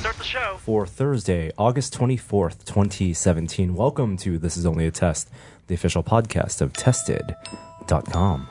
start the show. For Thursday, August 24th, 2017. Welcome to This Is Only a Test, the official podcast of Tested.com.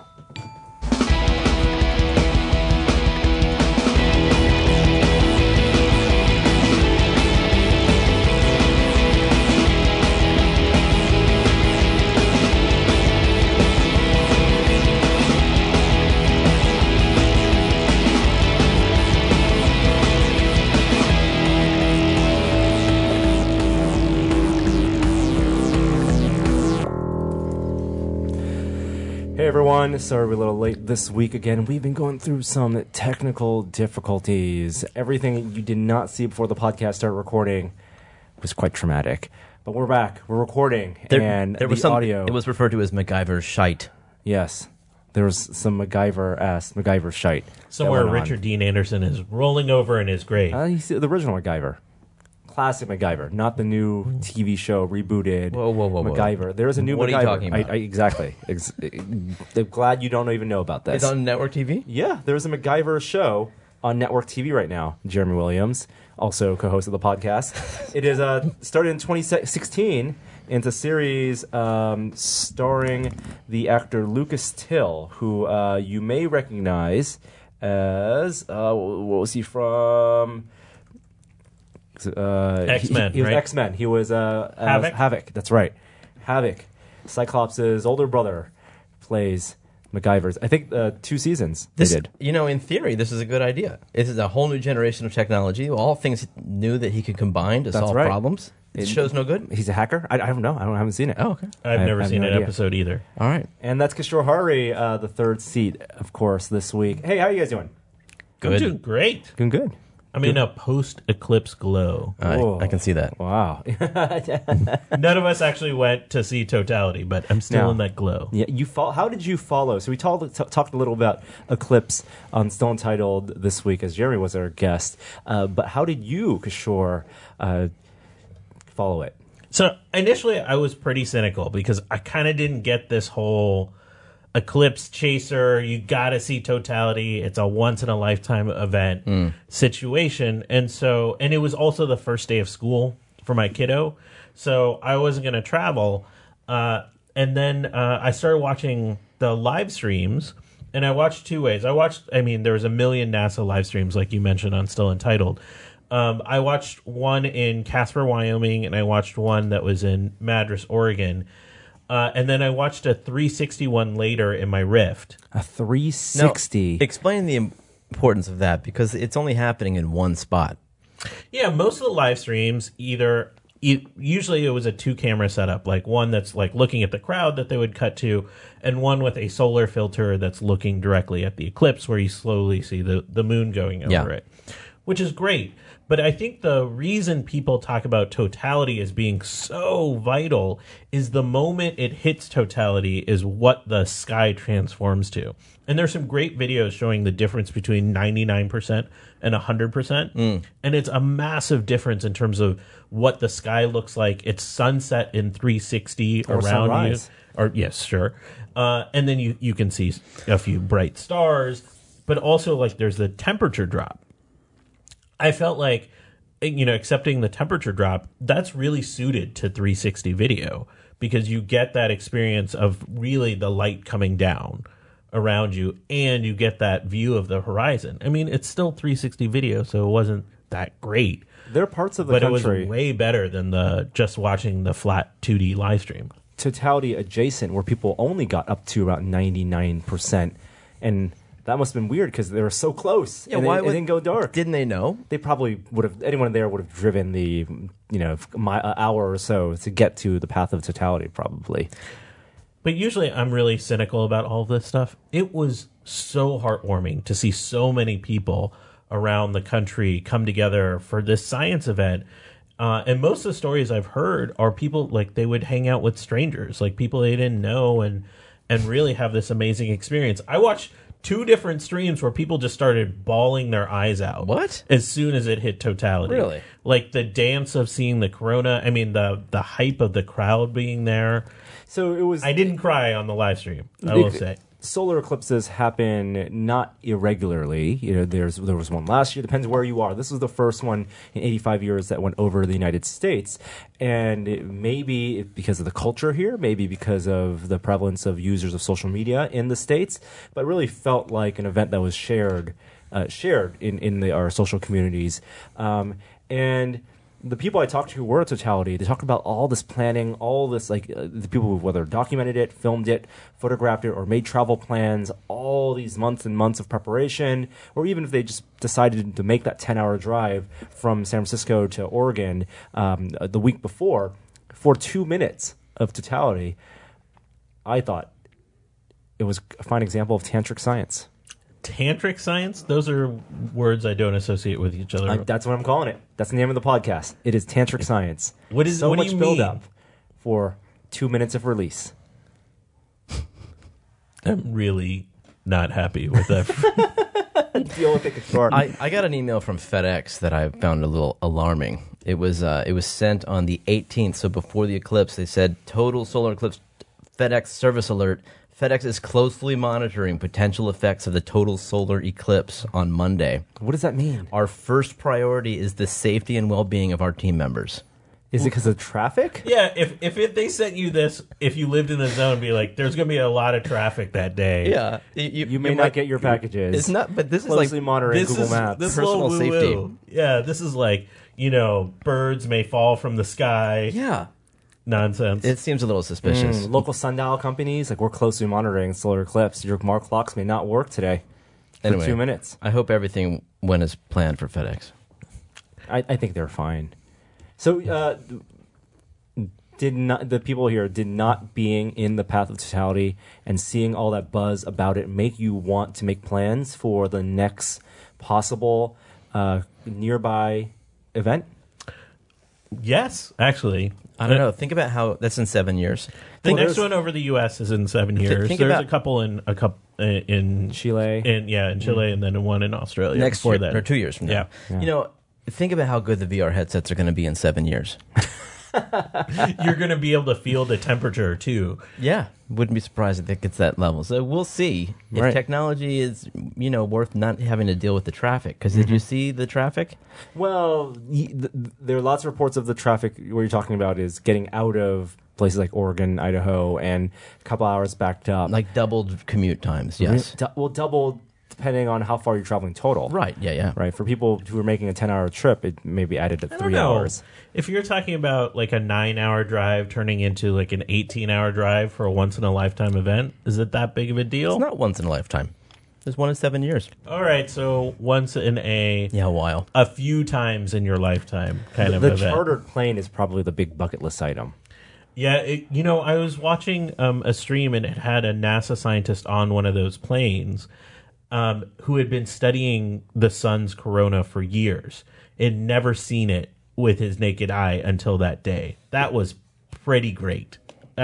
Hey everyone, sorry we're a little late this week again. We've been going through some technical difficulties. Everything you did not see before the podcast started recording was quite traumatic. But we're back, we're recording, and there was the audio... It was referred to as MacGyver's shite. Yes, there was some MacGyver shite. Somewhere Richard Dean Anderson is rolling over in his grave. He's the original MacGyver. Classic MacGyver, not the new TV show rebooted Whoa. MacGyver. There is a new what MacGyver. What are you talking about? Exactly. I'm glad you don't even know about this. It's on network TV? Yeah, there's a MacGyver show on network TV right now. Jeremy Williams, also co-host of the podcast. It is started in 2016. It's a series starring the actor Lucas Till, who you may recognize as what was he from? X-Men, he was right? X-Men. He was Havoc? Havoc. That's right. Havoc. Cyclops' older brother plays MacGyver's. I think 2 seasons they did. You know, in theory, this is a good idea. This is a whole new generation of technology. All things new that he could combine to solve right. problems. It show's no good? He's a hacker? I don't know. I haven't seen it. Oh, okay. I've never seen no an idea. episode either. All right. And that's Kishore Hari, the third seat, of course, this week. Hey, how are you guys doing? I'm doing great. Doing good. I'm in a post-eclipse glow. I can see that. Wow. None of us actually went to see Totality, but I'm still No. in that glow. Yeah, how did you follow? So we talked a little about Eclipse on Still Untitled this week, as Jeremy was our guest. But how did you, Kishore, follow it? So initially, I was pretty cynical because I kind of didn't get this whole Eclipse chaser, you gotta see Totality, it's a once-in-a-lifetime event situation. And it was also the first day of school for my kiddo, so I wasn't going to travel. And then I started watching the live streams, and I watched 2 ways. there was a million NASA live streams, like you mentioned, on Still Entitled. I watched one in Casper, Wyoming, and I watched one that was in Madras, Oregon. And then I watched a 360 one later in my Rift. A 360? Now, explain the importance of that, because it's only happening in one spot. Yeah, most of the live streams usually it was a 2-camera setup, like one that's like looking at the crowd that they would cut to, and one with a solar filter that's looking directly at the eclipse, where you slowly see the moon going over it, which is great. But I think the reason people talk about Totality as being so vital is the moment it hits Totality is what the sky transforms to. And there's some great videos showing the difference between 99% and 100%. And it's a massive difference in terms of what the sky looks like. It's sunset in 360 Or around sunrise. you. Yes, sure. And then you can see a few bright stars. But also, like, there's the temperature drop. I felt like, accepting the temperature drop, that's really suited to 360 video, because you get that experience of really the light coming down around you, and you get that view of the horizon. I mean, it's still 360 video, so it wasn't that great. There are parts of the but country... it was way better than just watching the flat 2D live stream. Totality adjacent, where people only got up to about 99%. And... that must have been weird because they were so close. Yeah, and why it didn't go dark. Didn't they know? They probably would have. Anyone there would have driven the, hour or so to get to the path of Totality, probably. But usually, I'm really cynical about all of this stuff. It was so heartwarming to see so many people around the country come together for this science event. And most of the stories I've heard are people, like, they would hang out with strangers, like people they didn't know, and really have this amazing experience. I watched 2 different streams where people just started bawling their eyes out. What? As soon as it hit Totality. Really? Like the dance of seeing the corona. I mean, the hype of the crowd being there. So it was... I didn't cry on the live stream, I will say. solar eclipses happen not irregularly. There was one last year. Depends where you are. This was the first one in 85 years that went over the United States, and maybe because of the culture here, maybe because of the prevalence of users of social media in the States, but it really felt like an event that was shared in our social communities, and the people I talked to who were at Totality, they talked about all this planning, all this, like, the people who whether documented it, filmed it, photographed it, or made travel plans, all these months and months of preparation, or even if they just decided to make that 10-hour drive from San Francisco to Oregon the week before for 2 minutes of Totality. I thought it was a fine example of tantric science. Tantric science? Those are words I don't associate with each other. That's what I'm calling it. That's the name of the podcast. It is tantric science. What do much you build mean? up for 2 minutes of release? Mm-hmm. I'm really not happy with that. Deal with it, Kishore. I got an email from FedEx that I found a little alarming. It was sent on the 18th, so before the eclipse. They said, total solar eclipse FedEx service alert. FedEx is closely monitoring potential effects of the total solar eclipse on Monday. What does that mean? Our first priority is the safety and well-being of our team members. Is it because of traffic? Yeah, if they sent you this, if you lived in the zone, be like, there's going to be a lot of traffic that day. Yeah, You may not get your packages. It's not, but this is Closely like monitoring This Google is Maps. this Personal little safety. woo-woo. Yeah, this is like, birds may fall from the sky. yeah. Nonsense. It seems a little suspicious. Local sundial companies, like, we're closely monitoring solar eclipse. Your Mark clocks may not work today for Anyway. 2 minutes. I hope everything went as planned for FedEx. I think they're fine. So, the people here did not being in the path of totality and seeing all that buzz about it make you want to make plans for the next possible nearby event? Yes, actually. I don't know. Think about how that's in 7 years. The Well, next there's- one over the U.S. is in 7 years. think There's about- a couple in Chile. in Chile, and then one in Australia. Next before year, that. or 2 years from now. Yeah. Think about how good the VR headsets are going to be in 7 years. You're going to be able to feel the temperature too. Yeah, wouldn't be surprised if it gets that level. So we'll see if Right. technology is, worth not having to deal with the traffic. Because did you see the traffic? Well, there are lots of reports of the traffic. What you're talking about is getting out of places like Oregon, Idaho, and a couple hours backed up. Like doubled commute times. Yes. Double depending on how far you're traveling total. Right. Yeah. Right. For people who are making a 10-hour trip, it may be added to I don't 3 know. hours. If you're talking about like a 9-hour drive turning into like an 18-hour drive for a once-in-a-lifetime event, is it that big of a deal? It's not once in a lifetime. There's one in 7 years. All right, so once in Yeah, a while. a few times in your lifetime kind of The event. chartered plane is probably the big bucket list item. Yeah, I was watching a stream and it had a NASA scientist on one of those planes who had been studying the sun's corona for years and never seen it with his naked eye until that day. That was pretty great.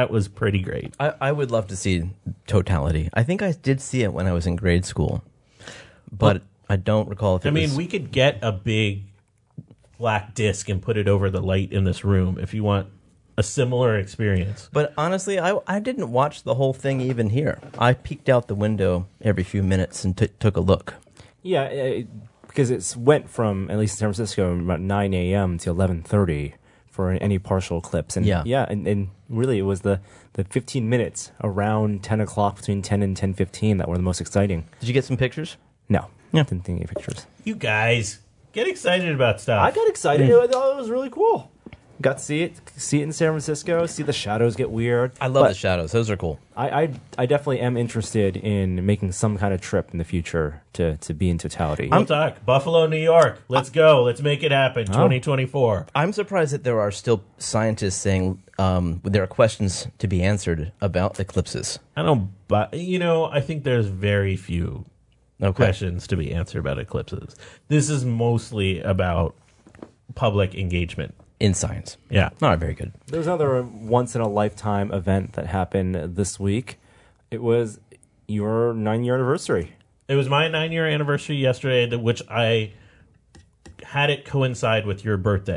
I would love to see totality. I think I did see it when I was in grade school, but I don't recall if it was... we could get a big black disc and put it over the light in this room if you want a similar experience. But honestly, I didn't watch the whole thing even here. I peeked out the window every few minutes and took a look. Yeah, because it went from, at least in San Francisco, about 9 a.m. to 11:30 for any partial eclipse. And and really it was the 15 minutes around 10 o'clock, between 10 and 10:15 that were the most exciting. Did you get some pictures? No, Yeah. didn't take any pictures. You guys get excited about stuff. I got excited. I thought it was really cool. Got to see it in San Francisco, see the shadows get weird. I love But the shadows. Those are cool. I definitely am interested in making some kind of trip in the future to be in totality. We'll talk. Buffalo, New York. Let's go. Let's make it happen. 2024. I'm surprised that there are still scientists saying there are questions to be answered about eclipses. I don't, but I think there's very few Okay. questions to be answered about eclipses. This is mostly about public engagement. In science. Yeah. All right, very good. There's another once-in-a-lifetime event that happened this week. It was your 9-year anniversary. It was my 9-year anniversary yesterday, which I had it coincide with your birthday.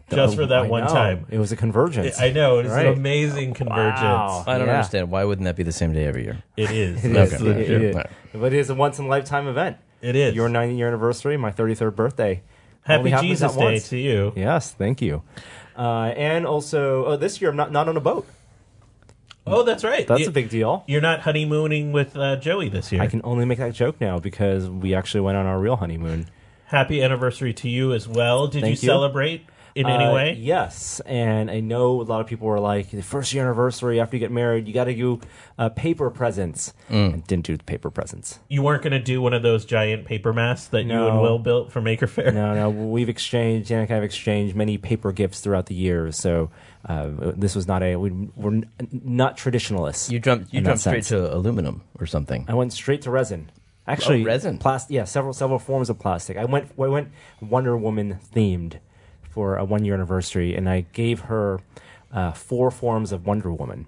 just for that I one know. time. It was a convergence. I know, it's Right. an amazing convergence. Wow. I don't Yeah. understand. Why wouldn't that be the same day every year? It is. It That's is. the It truth. is. Right. But it is a once in a lifetime event. It is. Your 90th year anniversary, my 33rd birthday. Only Happy happens Jesus that Day once. to you. Yes, thank you. And also, this year I'm not on a boat. Oh, that's right. That's a big deal. You're not honeymooning with Joey this year. I can only make that joke now because we actually went on our real honeymoon. Happy anniversary to you as well. Did Thank you you. celebrate in any way? Yes, and I know a lot of people were like, the first year anniversary after you get married, you got to do paper presents. And didn't do the paper presents. You weren't going to do one of those giant paper masks that you No. and Will built for Maker Faire? No, we've exchanged, Janet and I have exchanged many paper gifts throughout the years, so this was not we're not traditionalists. You jumped in that straight sense. to aluminum or something. I went straight to resin. Actually, resin. Plastic. Yeah, several forms of plastic. I went Wonder Woman themed for a 1 year anniversary, and I gave her 4 forms of Wonder Woman.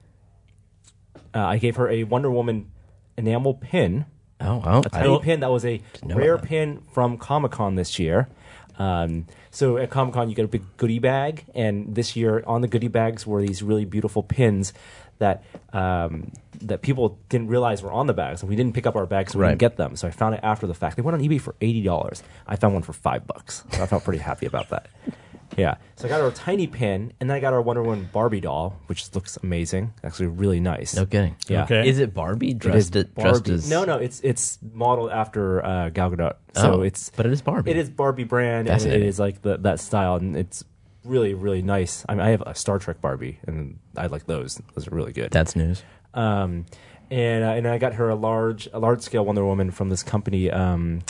I gave her a Wonder Woman enamel pin, Oh, a tiny pin that was a know rare about that. pin from Comic-Con this year. So at Comic-Con, you get a big goodie bag, and this year on the goodie bags were these really beautiful pins that that people didn't realize were on the bags, and we didn't pick up our bags, so we Right. didn't get them. So I found it after the fact. They went on eBay for $80. I found one for $5, so I felt pretty happy about that. Yeah, so I got her a tiny pin, and then I got her a Wonder Woman Barbie doll, which looks amazing. Actually, really nice. No kidding. Yeah. Okay. Is it Barbie It is dressed Barbie. as? No, it's modeled after Gal Gadot. So but it is Barbie. It is Barbie brand, and it Fascinating. is like that style, and it's really, really nice. I mean, I have a Star Trek Barbie, and I like those. Those are really good. That's news. And I got her a large scale Wonder Woman from this company. I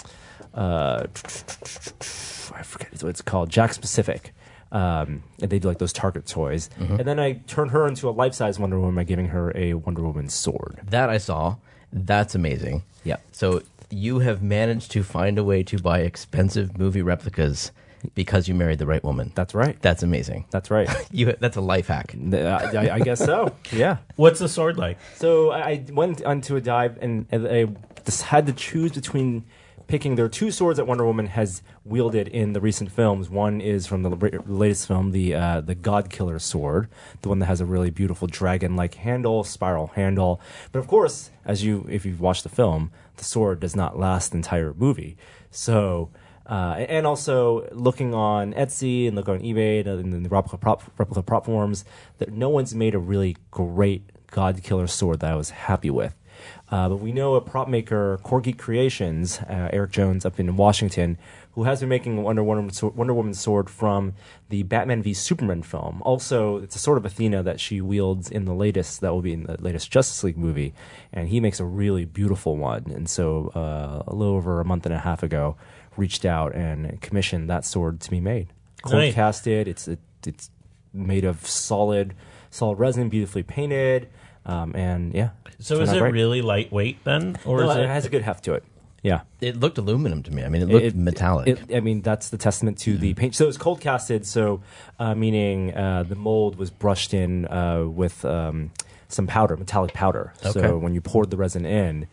forget what it's called, Jack's Pacific. And they do like those Target toys. And then I turned her into a life size Wonder Woman by giving her a Wonder Woman sword. That I saw. That's amazing. Yeah. So you have managed to find a way to buy expensive movie replicas because you married the right woman. That's right. That's amazing. That's right. That's a life hack. I guess so. Yeah. What's the sword like? So I went onto a dive and I just had to choose between picking. There are 2 swords that Wonder Woman has wielded in the recent films. One is from the latest film, the God Killer sword, the one that has a really beautiful dragon-like handle, spiral handle. But of course, if you've watched the film, the sword does not last the entire movie. So. And also looking on Etsy and looking on eBay and the replica prop forums, that no one's made a really great God Killer sword that I was happy with. But we know a prop maker, Core Geek Creations, Eric Jones up in Washington, who has been making a Wonder Woman sword from the Batman v Superman film. Also, it's a sword of Athena that she wields in the latest Justice League movie, and he makes a really beautiful one. And so a little over a month and a half ago, reached out and commissioned that sword to be made. Cold Nice. casted. It's made of solid resin, beautifully painted, and yeah. So turned is out it great. really lightweight then? Or No, is it has a good heft to it. Yeah. It looked aluminum to me. I mean, it looked metallic. I mean, that's the testament to the paint. So it's cold casted, so meaning the mold was brushed in with some powder, metallic powder. Okay. So when you poured the resin in,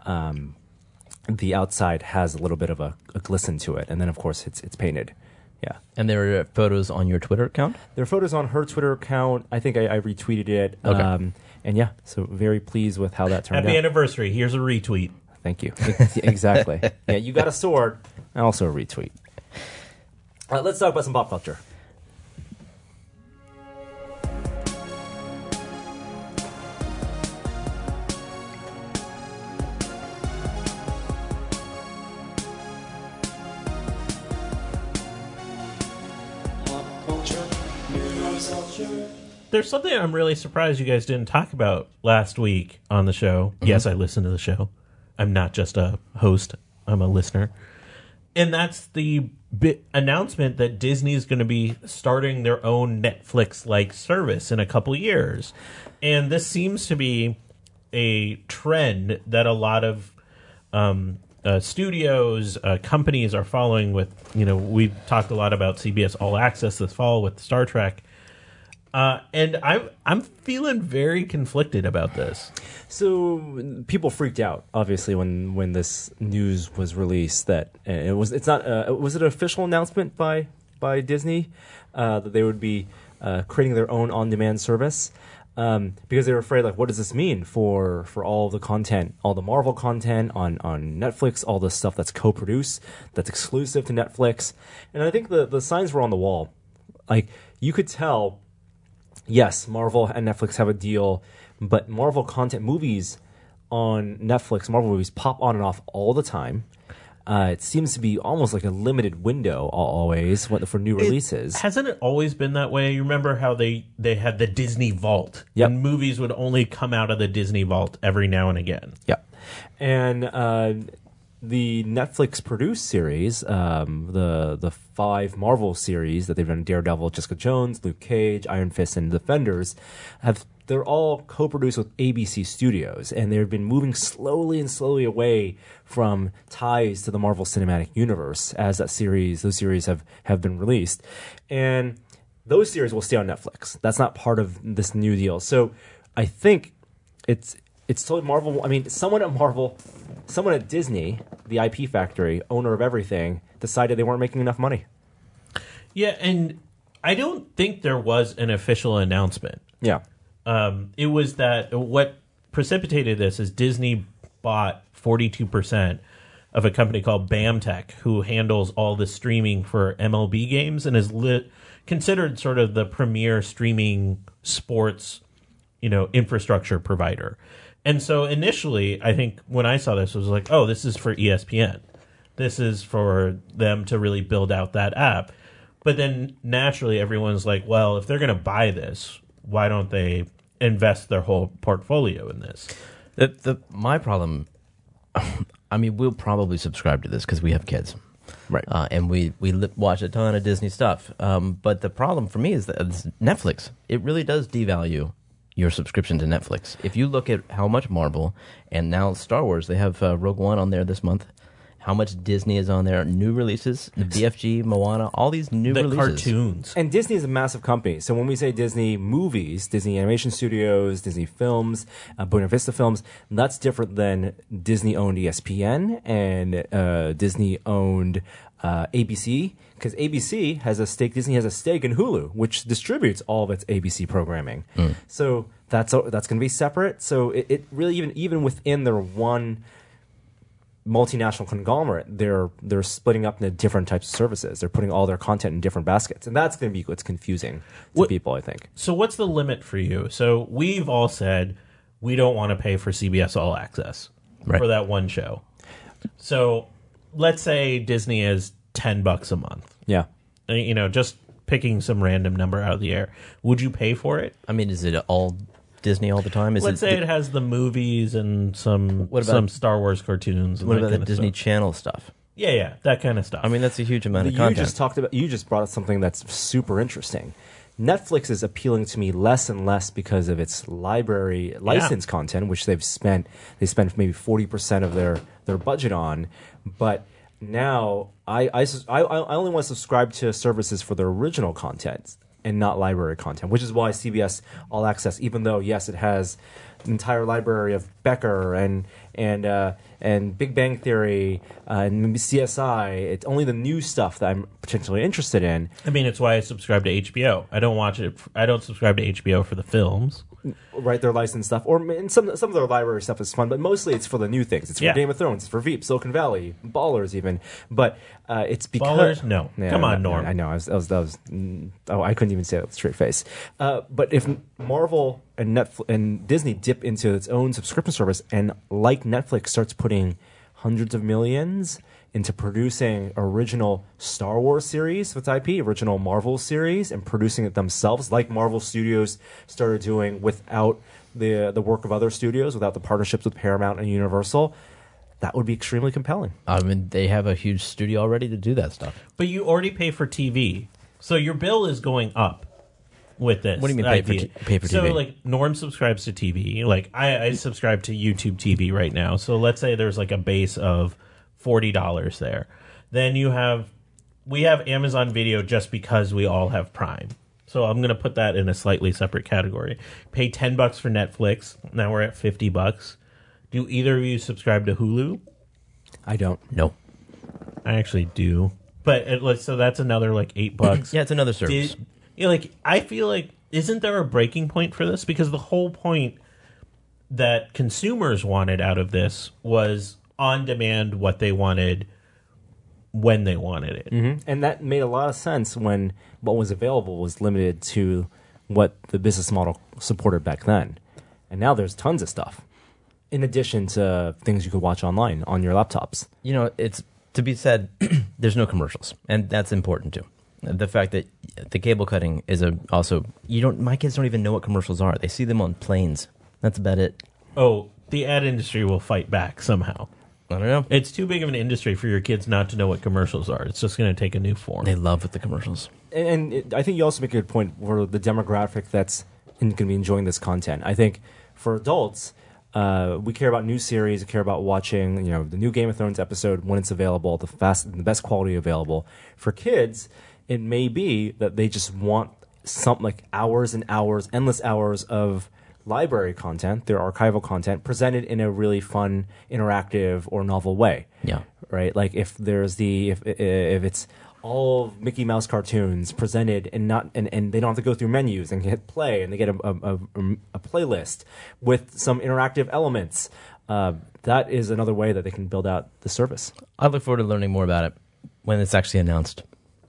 the outside has a little bit of a glisten to it, and then of course it's painted. Yeah. And there are photos on your Twitter account? There are photos on her Twitter account. I think I retweeted it. Okay. And yeah, so very pleased with how that turned Happy out. anniversary. Here's a retweet. Thank you. Exactly. Yeah, you got a sword, and also a retweet. Let's talk about some pop culture. There's something I'm really surprised you guys didn't talk about last week on the show. Yes, I listen to the show. I'm not just a host, I'm a listener. And that's the announcement that Disney is going to be starting their own Netflix-like service in a couple years. And this seems to be a trend that a lot of studios, companies are following with, we've talked a lot about CBS All Access this fall with Star Trek. And I'm feeling very conflicted about this. So people freaked out, obviously, when this news was released. That was it an official announcement by by Disney, that they would be creating their own on-demand service. Because they were afraid, like, what does this mean for all the content, all the Marvel content on Netflix, all the stuff that's co-produced, that's exclusive to Netflix. And I think the signs were on the wall. Like, you could tell, yes, Marvel and Netflix have a deal, but Marvel content movies on Netflix, Marvel movies pop on and off all the time. It seems to be almost like a limited window always for new releases. Hasn't it always been that way? You remember how they had the Disney Vault, Yep. and movies would only come out of the Disney Vault every now and again. Yeah. And the Netflix produced series, the 5 Marvel series that they've done, Daredevil, Jessica Jones, Luke Cage, Iron Fist, and Defenders, they're all co-produced with ABC Studios, and they've been moving slowly and slowly away from ties to the Marvel Cinematic Universe as those series have been released. And those series will stay on Netflix. That's not part of this new deal. So I think it's totally Marvel. I mean, someone at Disney, the IP factory, owner of everything, decided they weren't making enough money. Yeah, and I don't think there was an official announcement. Yeah. It was that what precipitated this is Disney bought 42% of a company called BAMTech, who handles all the streaming for MLB games and is considered sort of the premier streaming sports, infrastructure provider. And so initially, I think when I saw this, I was like, oh, this is for ESPN. This is for them to really build out that app. But then naturally, everyone's like, well, if they're going to buy this, why don't they invest their whole portfolio in this? My problem, I mean, we'll probably subscribe to this because we have kids. Right. And we watch a ton of Disney stuff. But the problem for me is that Netflix, it really does devalue your subscription to Netflix. If you look at how much Marvel and now Star Wars, they have Rogue One on there this month, how much Disney is on there, new releases, the BFG, Moana, all these new The releases. cartoons. And Disney is a massive company. So when we say Disney movies, Disney Animation Studios, Disney Films, Buena Vista Films, that's different than Disney-owned ESPN and Disney-owned ABC, because ABC has a stake. Disney has a stake in Hulu, which distributes all of its ABC programming. So that's going to be separate. So it really even within their one multinational conglomerate, they're splitting up into different types of services. They're putting all their content in different baskets, and that's going to be what's confusing to people, I think. So what's the limit for you? So we've all said we don't want to pay for CBS All Access for that one show. So let's say Disney is $10 a month. Yeah. Just picking some random number out of the air. Would you pay for it? I mean, is it all Disney all the time? Let's say it has the movies and some Star Wars cartoons. And what that about the kind of Disney stuff. Channel stuff? Yeah, that kind of stuff. I mean, that's a huge amount of content. You just brought up something that's super interesting. Netflix is appealing to me less and less because of its library licensed content, which they spent maybe 40% of their budget on. But now I only want to subscribe to services for their original content and not library content, which is why CBS All Access, even though yes, it has an entire library of Becker and Big Bang Theory and CSI, it's only the new stuff that I'm potentially interested in. I mean, it's why I subscribe to HBO. I don't subscribe to HBO for the films. Right, their licensed stuff, and some of their library stuff is fun, but mostly it's for the new things. It's for Game of Thrones, it's for Veep, Silicon Valley, Ballers, even. But it's because Ballers, no, come on, Norm. I know. I couldn't even say that with a straight face. But if Marvel and Netflix and Disney dip into its own subscription service, and like Netflix starts putting hundreds of millions into producing original Star Wars series with IP, original Marvel series, and producing it themselves, like Marvel Studios started doing without the work of other studios, without the partnerships with Paramount and Universal, that would be extremely compelling. I mean, they have a huge studio already to do that stuff. But you already pay for TV, so your bill is going up with this. What do you mean pay for TV? So, like, Norm subscribes to TV. Like, I subscribe to YouTube TV right now. So let's say there's like a base of $40 there. Then we have Amazon Video just because we all have Prime. So I'm going to put that in a slightly separate category. Pay $10 for Netflix. Now we're at $50. Do either of you subscribe to Hulu? I don't. No. I actually do. But so that's another like $8. Yeah, it's another service. I feel like, isn't there a breaking point for this? Because the whole point that consumers wanted out of this was on demand, what they wanted when they wanted it. Mm-hmm. And that made a lot of sense when what was available was limited to what the business model supported back then. And now there's tons of stuff, in addition to things you could watch online on your laptops. It's to be said, there's no commercials, and that's important too. The fact that the cable cutting is also, my kids don't even know what commercials are. They see them on planes. That's about it. Oh, the ad industry will fight back somehow. I don't know. It's too big of an industry for your kids not to know what commercials are. It's just going to take a new form. They love with the commercials. And I think you also make a good point for the demographic that's going to be enjoying this content. I think for adults, we care about new series, we care about watching, the new Game of Thrones episode when it's available, the best quality available. For kids, it may be that they just want something like hours and hours, endless hours of library content, their archival content, presented in a really fun, interactive, or novel way. Yeah. Right? Like if it's all Mickey Mouse cartoons presented and they don't have to go through menus and hit play, and they get a playlist with some interactive elements. That is another way that they can build out the service. I look forward to learning more about it when it's actually announced.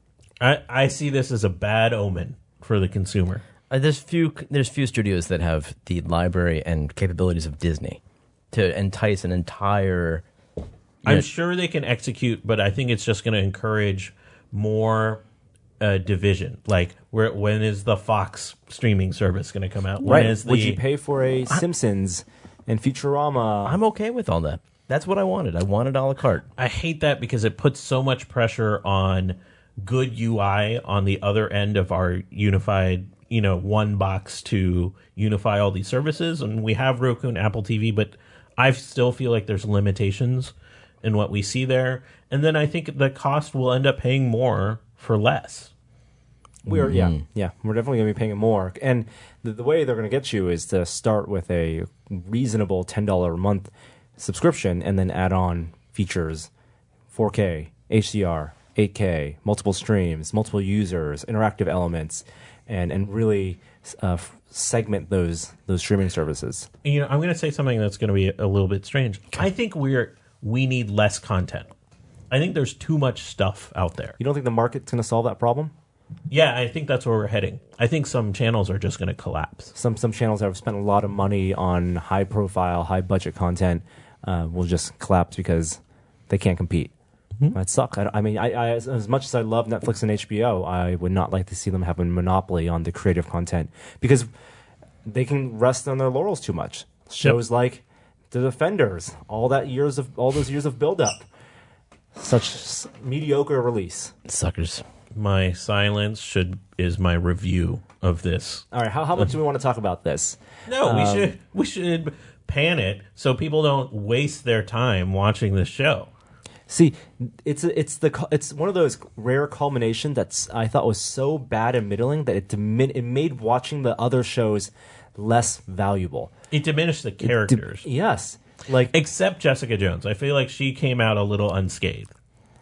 I see this as a bad omen for the consumer. There's few studios that have the library and capabilities of Disney to entice an entire. I'm sure they can execute, but I think it's just going to encourage more division. Like, when is the Fox streaming service going to come out? When is Would you pay for a Simpsons and Futurama? I'm okay with all that. That's what I wanted. I wanted a la carte. I hate that because it puts so much pressure on good UI on the other end of our unified, one box to unify all these services. And we have Roku and Apple TV, but I still feel like there's limitations in what we see there. And then I think the cost will end up paying more for less. We're definitely going to be paying more. And the way they're going to get you is to start with a reasonable $10 a month subscription and then add on features, 4K, HDR, 8K, multiple streams, multiple users, interactive elements, and really segment those streaming services. I'm going to say something that's going to be a little bit strange. I think we need less content. I think there's too much stuff out there. You don't think the market's going to solve that problem? Yeah, I think that's where we're heading. I think some channels are just going to collapse. Some channels that have spent a lot of money on high-profile, high-budget content will just collapse because they can't compete. Mm-hmm. That sucks. I as much as I love Netflix and HBO, I would not like to see them have a monopoly on the creative content because they can rest on their laurels too much. Shows like The Defenders, all those years of build-up, such mediocre release. Suckers. My silence is my review of this. All right, how much do we want to talk about this? No, we should pan it so people don't waste their time watching this show. See, it's one of those rare culminations that I thought was so bad and middling that it made watching the other shows less valuable. It diminished the characters. Yes, except Jessica Jones. I feel like she came out a little unscathed.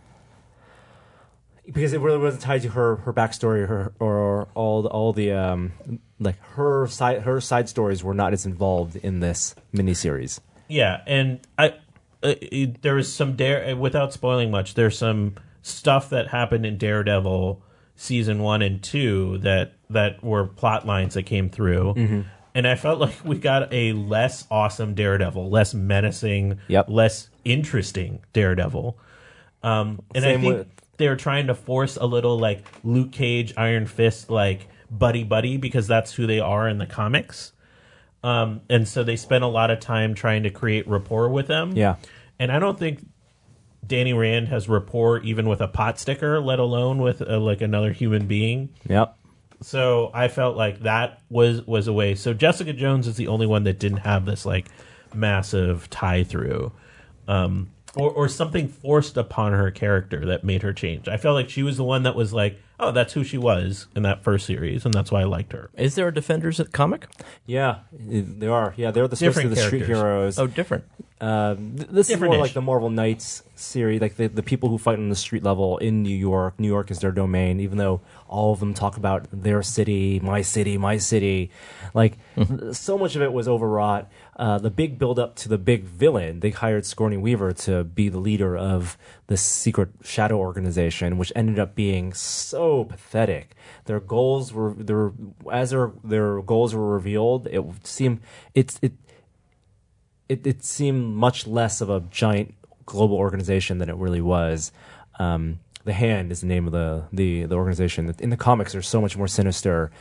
Because it really wasn't tied to her backstory, or all the her side stories were not as involved in this miniseries. Yeah, and there was some without spoiling much. There's some stuff that happened in Daredevil season 1 and 2 that were plot lines that came through, mm-hmm. and I felt like we got a less awesome Daredevil, less menacing, less interesting Daredevil. And I think they're trying to force a little like Luke Cage, Iron Fist, like buddy because that's who they are in the comics. And so they spent a lot of time trying to create rapport with them. Yeah. And I don't think Danny Rand has rapport even with a pot sticker, let alone with like another human being. Yep. So I felt like that was a way. So Jessica Jones is the only one that didn't have this like massive tie through. Or something forced upon her character that made her change. I felt like she was the one that was like, oh, that's who she was in that first series, and that's why I liked her. Is there a Defenders comic? Yeah, they are. Yeah, they're supposed to be the street characters. heroes. Oh, different. This is more Different-ish. like the Marvel Knights series, like the people who fight on the street level in New York. New York is their domain, even though all of them talk about their city, my city, my city. Like, so much of it was overwrought. The big build-up to the big villain, they hired Sigourney Weaver to be the leader of this secret shadow organization, which ended up being so pathetic. Their goals were their goals were revealed. It seemed it seemed much less of a giant global organization than it really was. The Hand is the name of the organization. In the comics, they're so much more sinister.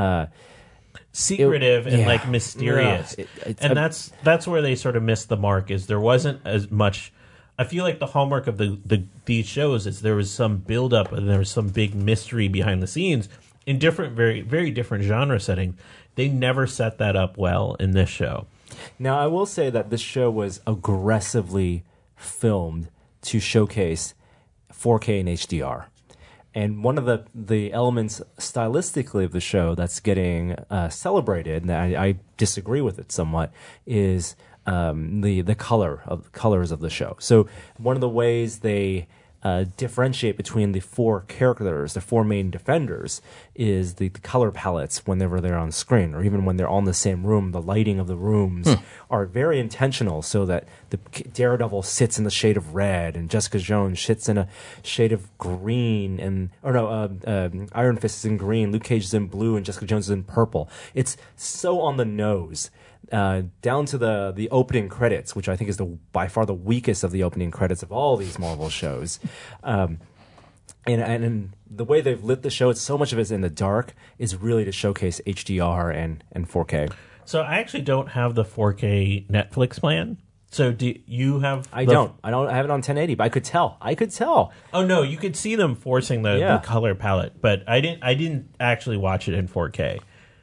Secretive and yeah. like mysterious, Yeah. and that's where they sort of missed the mark. Is there wasn't as much. I feel like the hallmark of these shows is there was some build up and there was some big mystery behind the scenes in different, very very different genre settings. They never set that up well in this show. Now, I will say that this show was aggressively filmed to showcase 4K and HDR. And one of the elements stylistically of the show that's getting celebrated, and I disagree with it somewhat, is the colors of the show. So one of the ways they differentiate between the four characters, the four main defenders, is the color palettes whenever they're on screen, or even when they're all in the same room. The lighting of the rooms are very intentional, so that the Daredevil sits in the shade of red, and Jessica Jones sits in a shade of green, and Iron Fist is in green, Luke Cage is in blue, and Jessica Jones is in purple. It's so on the nose. Down to the opening credits, which I think is by far the weakest of the opening credits of all these Marvel shows. And the way they've lit the show, so much of it's in the dark, is really to showcase HDR and 4K. So I actually don't have the 4K Netflix plan. So do you have? I don't have it on 1080, but I could tell. Oh no, you could see them forcing the color palette, but I didn't actually watch it in 4K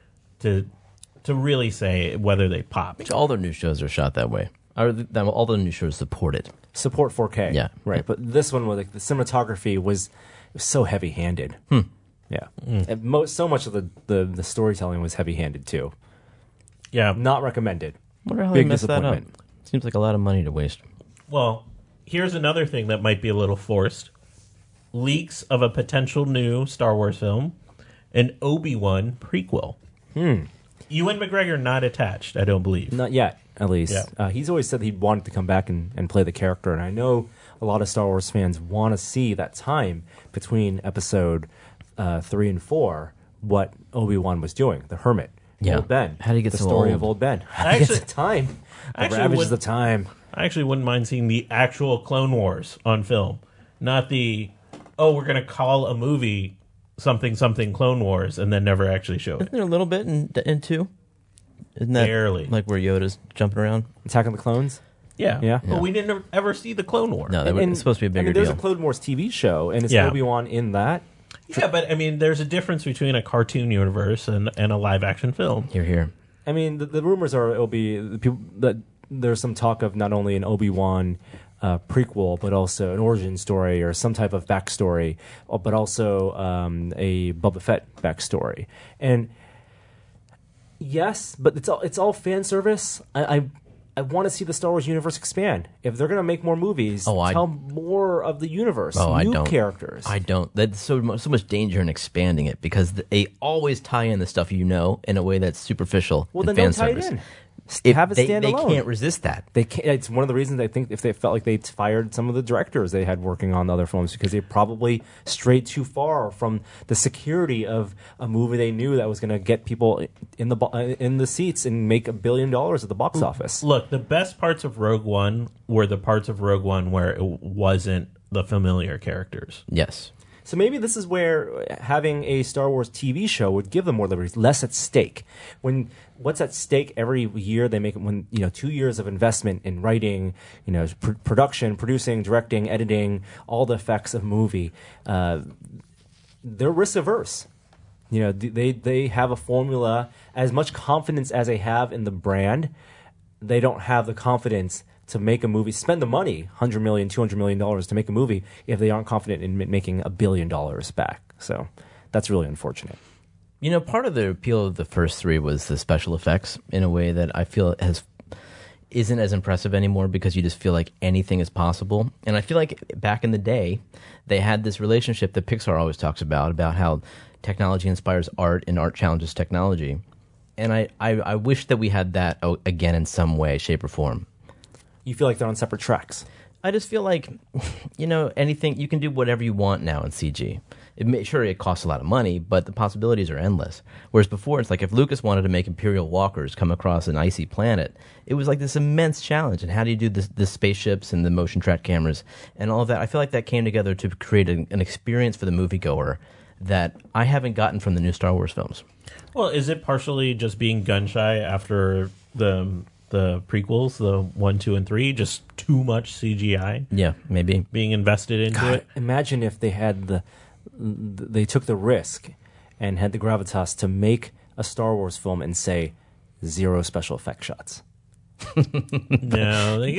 to really say whether they pop. All their new shows are shot that way. All the new shows support it. Support 4K. Yeah. Right. But this one was like the cinematography was so heavy-handed. Yeah. And so much of the storytelling was heavy-handed too. Yeah. Not recommended. Wonder how Big they messed that up. disappointment. Seems like a lot of money to waste. Well, here's another thing that might be a little forced. Leaks of a potential new Star Wars film, an Obi-Wan prequel. Ewan McGregor not attached, I don't believe. Not yet, at least. Yeah. He's always said he wanted to come back and play the character, and I know a lot of Star Wars fans want to see that time between episode 3 and 4, what Obi-Wan was doing, the Hermit, Yeah. Old Ben. How did he get the so story old? of Old Ben? Actually- It's the time. The actually ravages would- of time. I actually wouldn't mind seeing the actual Clone Wars on film, not the, we're going to call a movie something Clone Wars and then never actually show it. Isn't there a little bit in 2? Isn't that Barely. like where Yoda's jumping around? Attack of the Clones? Yeah. Yeah. But we didn't ever see the Clone War. No, it's supposed to be a bigger there's deal. a Clone Wars TV show, and it's Yeah. Obi-Wan in that. Yeah, but I mean, there's a difference between a cartoon universe and a live action film. Here. I mean, the rumors are it'll be the people that there's some talk of not only an Obi-Wan prequel, but also an origin story or some type of backstory, but also a Boba Fett backstory. And yes, but it's all fan service. I want to see the Star Wars universe expand. If they're going to make more movies, tell more of the universe, new characters. I don't. That's so much danger in expanding it because they always tie in the stuff in a way that's superficial. Well, and then fan don't tie service. it in. If Have it they standalone. can't resist that. They can't, it's one of the reasons I think if they felt like they fired some of the directors they had working on the other films because they probably strayed too far from the security of a movie they knew that was going to get people in the seats and make $1 billion at the box office. Look, the best parts of Rogue One were the parts of Rogue One where it wasn't the familiar characters. Yes. So maybe this is where having a Star Wars TV show would give them more liberties, less at stake. What's at stake every year they make 2 years of investment in writing, production, producing, directing, editing, all the effects of movie. They're risk averse. They have a formula. As much confidence as they have in the brand, they don't have the confidence to make a movie, spend the money, $100 million, $200 million to make a movie if they aren't confident in making $1 billion back. So that's really unfortunate. You know, part of the appeal of the first three was the special effects in a way that I feel isn't as impressive anymore, because you just feel like anything is possible. And I feel like back in the day, they had this relationship that Pixar always talks about how technology inspires art and art challenges technology. And I wish that we had that again in some way, shape, or form. You feel like they're on separate tracks. I just feel like, you know, anything, you can do whatever you want now in CG. Sure, it costs a lot of money, but the possibilities are endless. Whereas before, it's like if Lucas wanted to make Imperial walkers come across an icy planet, it was like this immense challenge. And how do you do the spaceships and the motion track cameras and all of that? I feel like that came together to create an experience for the moviegoer that I haven't gotten from the new Star Wars films. Well, is it partially just being gun shy after the prequels, the 1, 2, and 3? Just too much CGI? Yeah, maybe. Being invested into it? Imagine if they had they took the risk and had the gravitas to make a Star Wars film and say 0 special effect shots. No, they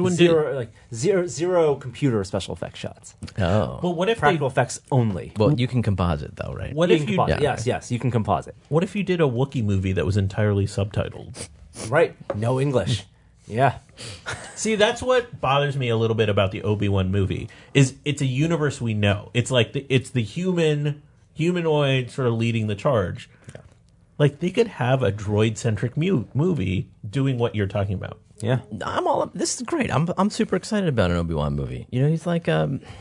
zero computer special effect shots. Oh. Well, what if Practical effects only. Well, you can composite, though, right? What if you? Composite. Yes, you can composite. What if you did a Wookiee movie that was entirely subtitled? Right, no English. Yeah. See, that's what bothers me a little bit about the Obi-Wan movie. Is it's a universe we know. It's like it's the humanoid sort of leading the charge. Yeah. Like they could have a droid-centric movie doing what you're talking about. Yeah. This is great. I'm super excited about an Obi-Wan movie. You know, he's like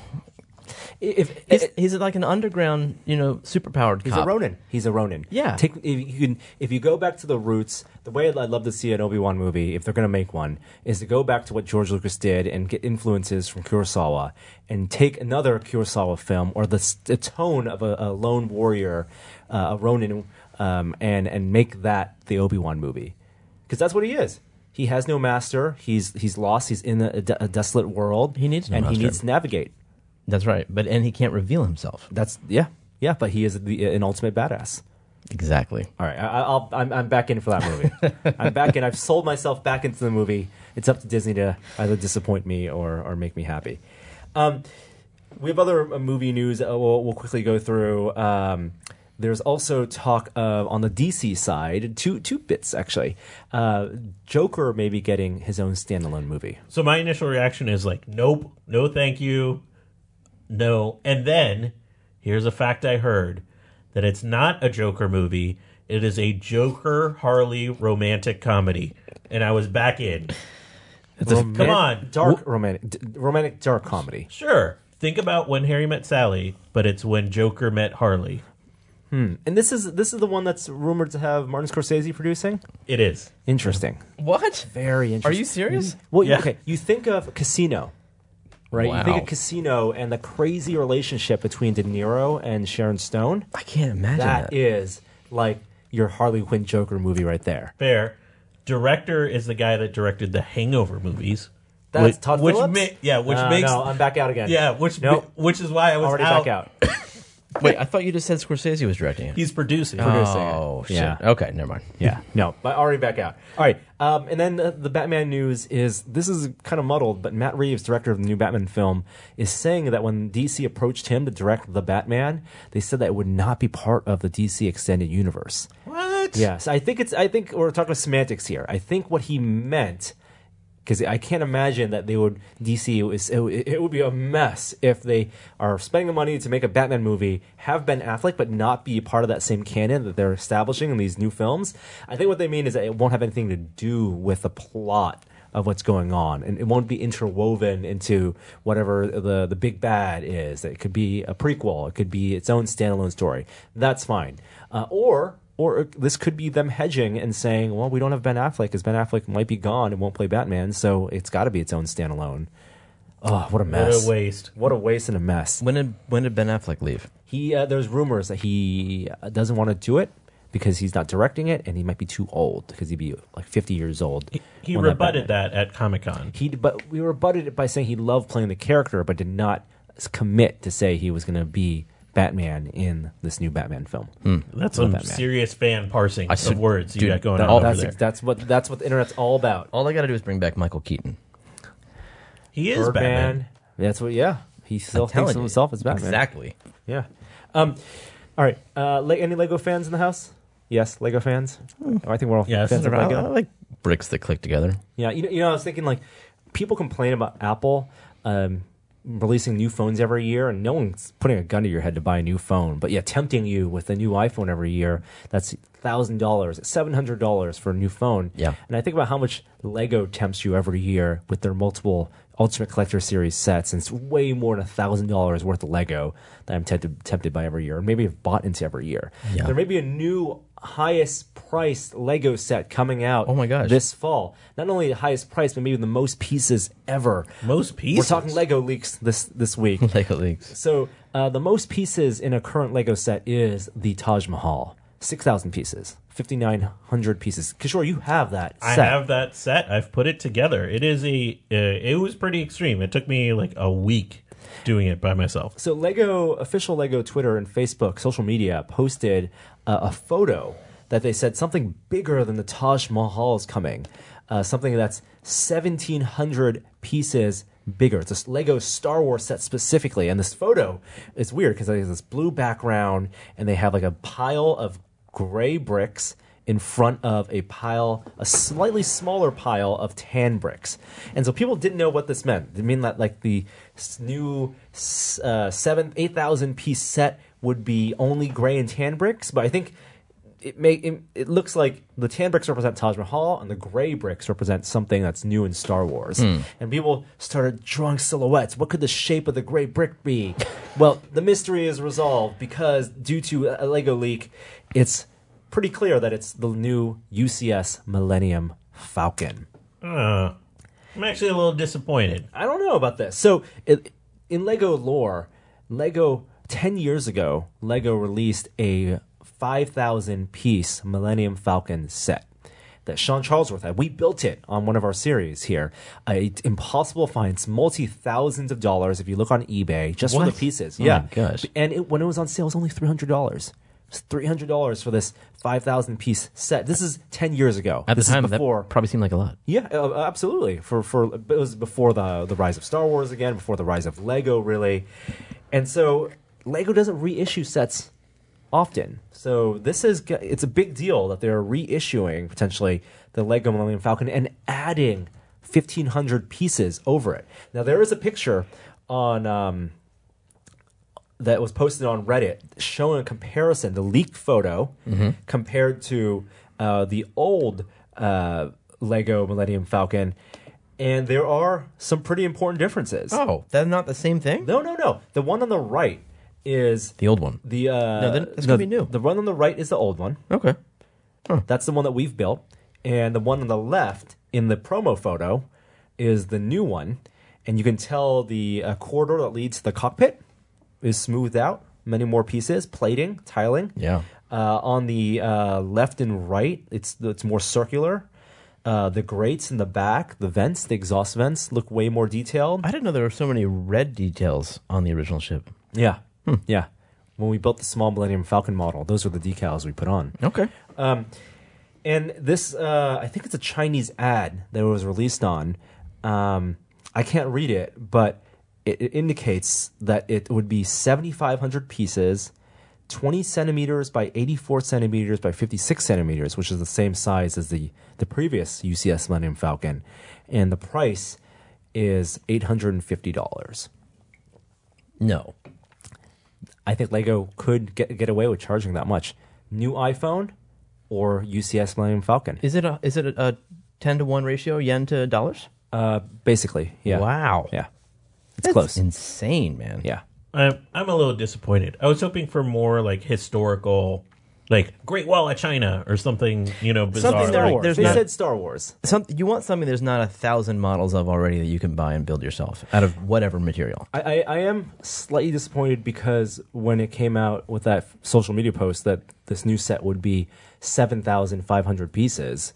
he's like an underground, you know, superpowered He's cop. a Ronin. Yeah. If you go back to the roots, the way I'd love to see an Obi-Wan movie, if they're going to make one, is to go back to what George Lucas did and get influences from Kurosawa and take another Kurosawa film or the tone of a lone warrior, a Ronin, and make that the Obi-Wan movie. Because that's what he is. He has no master. He's lost. He's in a desolate world. He needs no master. He needs to navigate. That's right. And he can't reveal himself. That's yeah. But he is an ultimate badass. Exactly. All right, I'm back in for that movie. I'm back in. I've sold myself back into the movie. It's up to Disney to either disappoint me or make me happy. We have other movie news we'll quickly go through. There's also talk of, on the DC side, two bits actually. Joker may be getting his own standalone movie. So my initial reaction is like, nope, no thank you, no. And then, here's a fact I heard, that it's not a Joker movie. It is a Joker-Harley romantic comedy. And I was back in. Come on. Romantic dark comedy. Sure. Think about When Harry Met Sally, but it's When Joker Met Harley. And this is the one that's rumored to have Martin Scorsese producing? It is. Interesting. What? Very interesting. Are you serious? Well, Yeah. okay. You think of Casino, right? Wow. You think of Casino and the crazy relationship between De Niro and Sharon Stone. I can't imagine That is like your Harley Quinn Joker movie right there. Fair. Director is the guy that directed the Hangover movies. That's Todd Phillips? Which makes... No, I'm back out again. Yeah, which is why I was Already out. back out. Wait, I thought you just said Scorsese was directing it. He's producing. Oh, shit. Yeah. Okay, never mind. Yeah, no, but already back out. All right, and then the Batman news is, this is kind of muddled, but Matt Reeves, director of the new Batman film, is saying that when DC approached him to direct the Batman, they said that it would not be part of the DC extended universe. What? Yes, I think we're talking semantics here. I think what he meant, because I can't imagine that it would be a mess if they are spending the money to make a Batman movie, have Ben Affleck, but not be part of that same canon that they're establishing in these new films. I think what they mean is that it won't have anything to do with the plot of what's going on, and it won't be interwoven into whatever the big bad is. It could be a prequel. It could be its own standalone story. That's fine. Or this could be them hedging and saying, well, we don't have Ben Affleck because Ben Affleck might be gone and won't play Batman, so it's got to be its own standalone. Oh, what a mess. What a waste. What a waste and a mess. When did Ben Affleck leave? There's rumors that he doesn't want to do it because he's not directing it, and he might be too old because he'd be like 50 years old. He rebutted that at Comic-Con. But we rebutted it by saying he loved playing the character, but did not commit to say he was going to be Batman in this new Batman film. That's some Batman. serious fan parsing of words you dude, got going on over there. That's what the internet's all about. All I got to do is bring back Michael Keaton. He is Batman. That's what. Yeah, he still I'm thinks telling of you. himself as Batman. Exactly. Yeah. All right. Any Lego fans in the house? Yes, Lego fans. I think we're all Yes. fans of I Lego. like bricks that click together. Yeah, you know, I was thinking like people complain about Apple releasing new phones every year, and no one's putting a gun to your head to buy a new phone, but yeah, tempting you with a new iPhone every year. That's $1,000, $700 for a new phone. Yeah. And I think about how much Lego tempts you every year with their multiple Ultimate Collector Series sets, and it's way more than $1,000 worth of Lego that I'm tempted by every year, and maybe have bought into every year. Yeah. There may be a new highest priced Lego set coming out Oh my gosh. this fall. Not only the highest price, but maybe the most pieces ever. Most pieces? We're talking Lego leaks this week. Lego leaks. So the most pieces in a current Lego set is the Taj Mahal. 6,000 pieces. 5,900 pieces. Kishore, you have that I set. have that set. I've put it together. It is it was pretty extreme. It took me like a week doing it by myself. So official Lego Twitter and Facebook social media posted a photo that they said something bigger than the Taj Mahal is coming. Something that's 1,700 pieces bigger. It's a Lego Star Wars set specifically. And this photo is weird because there's this blue background and they have like a pile of gray bricks in front of a slightly smaller pile of tan bricks. And so people didn't know what this meant. It mean that like the new 8,000 piece set would be only gray and tan bricks, but I think it looks like the tan bricks represent Taj Mahal and the gray bricks represent something that's new in Star Wars. And people started drawing silhouettes. What could the shape of the gray brick be? Well, the mystery is resolved because due to a Lego leak, it's pretty clear that it's the new UCS Millennium Falcon. I'm actually a little disappointed. I don't know about this. So in Lego lore, 10 years ago, Lego released a 5,000 piece Millennium Falcon set that Sean Charlesworth had. We built it on one of our series here. Impossible finds, multi-thousands of dollars if you look on eBay just for the What? pieces. Oh Yeah. my gosh. And when it was on sale, it was only $300. It's $300 for this 5,000 piece set. This is 10 years ago. At the This is time, before, that probably seemed like a lot. yeah, absolutely. It was before the rise of Star Wars again, before the rise of Lego, really. And so Lego doesn't reissue sets often. So it's a big deal that they're reissuing potentially the Lego Millennium Falcon and adding 1,500 pieces over it. Now there is a picture on that was posted on Reddit showing a comparison, the leaked photo compared to the old Lego Millennium Falcon, and there are some pretty important differences. Oh, that's not the same thing? No. The one on the right is The old one. the that's gonna be new. The one on the right is the old one. Okay. That's the one that we've built, and the one on the left in the promo photo is the new one. And you can tell the corridor that leads to the cockpit is smoothed out. Many more pieces, plating, tiling. Yeah. On the left and right, it's more circular. The grates in the back, the vents, the exhaust vents look way more detailed. I didn't know there were so many red details on the original ship. Yeah. Yeah. When we built the small Millennium Falcon model, those were the decals we put on. Okay. And this, I think it's a Chinese ad that it was released on. I can't read it, but it indicates that it would be 7,500 pieces, 20 centimeters by 84 centimeters by 56 centimeters, which is the same size as the previous UCS Millennium Falcon. And the price is $850. No. I think Lego could get away with charging that much. New iPhone or UCS Millennium Falcon? Is it a 10-to-1 ratio, yen to dollars? Basically, yeah. Wow. Yeah. It's That's close. insane, man. Yeah. I'm a little disappointed. I was hoping for more like historical, like Great Wall of China or something, bizarre. Something Star there- Wars. there's They not- said Star Wars. You want something there's not 1,000 models of already that you can buy and build yourself out of whatever material. I am slightly disappointed because when it came out with that social media post that this new set would be 7,500 pieces,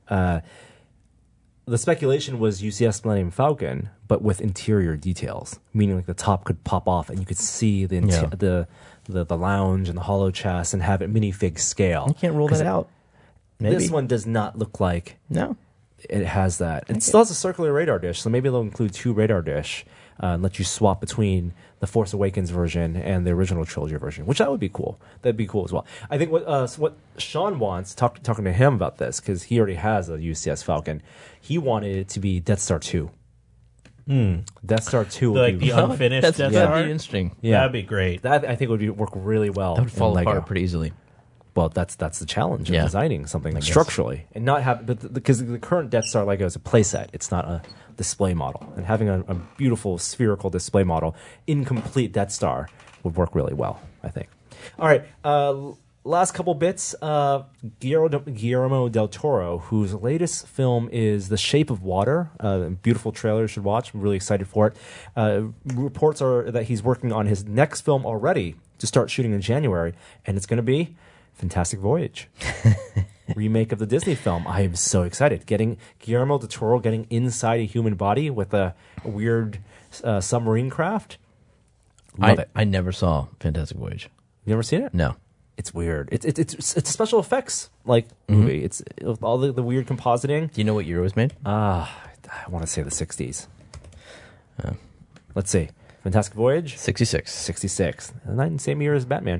the speculation was UCS Millennium Falcon, but with interior details, meaning like the top could pop off and you could see the lounge and the hollow chest and have it minifig scale. You can't rule that out. Maybe. This one does not look like No. it has that. It still has a circular radar dish, so maybe they'll include 2 radar dish and let you swap between the Force Awakens version and the original trilogy version, which that would be cool. That'd be cool as well. I think what Sean wants, talking to him about this, because he already has a UCS Falcon, he wanted it to be Death Star 2. Death Star 2 would Like be the unfinished Death That'd Star? be interesting. Yeah. That'd be great. that I think would work really well. That would fall in Lego. apart pretty easily. Well, that's the challenge of Yeah. designing something guess. structurally and not have, but because the current Death Star Lego is a playset, it's not a display model, and having a beautiful spherical display model, incomplete Death Star, would work really well, I think. All right, last couple bits. Guillermo del Toro, whose latest film is The Shape of Water, beautiful trailer you should watch. I'm really excited for it. Reports are that he's working on his next film already to start shooting in January, and it's going to be Fantastic Voyage. Remake of the Disney film. I am so excited. Getting Guillermo del Toro getting inside a human body with a weird submarine craft. Love it. I never saw Fantastic Voyage. You ever seen it? No. It's weird. It's a special effects like movie. It's all the weird compositing. Do you know what year it was made? I want to say the 60s. Let's see. Fantastic Voyage, 66. 66. Same year as Batman.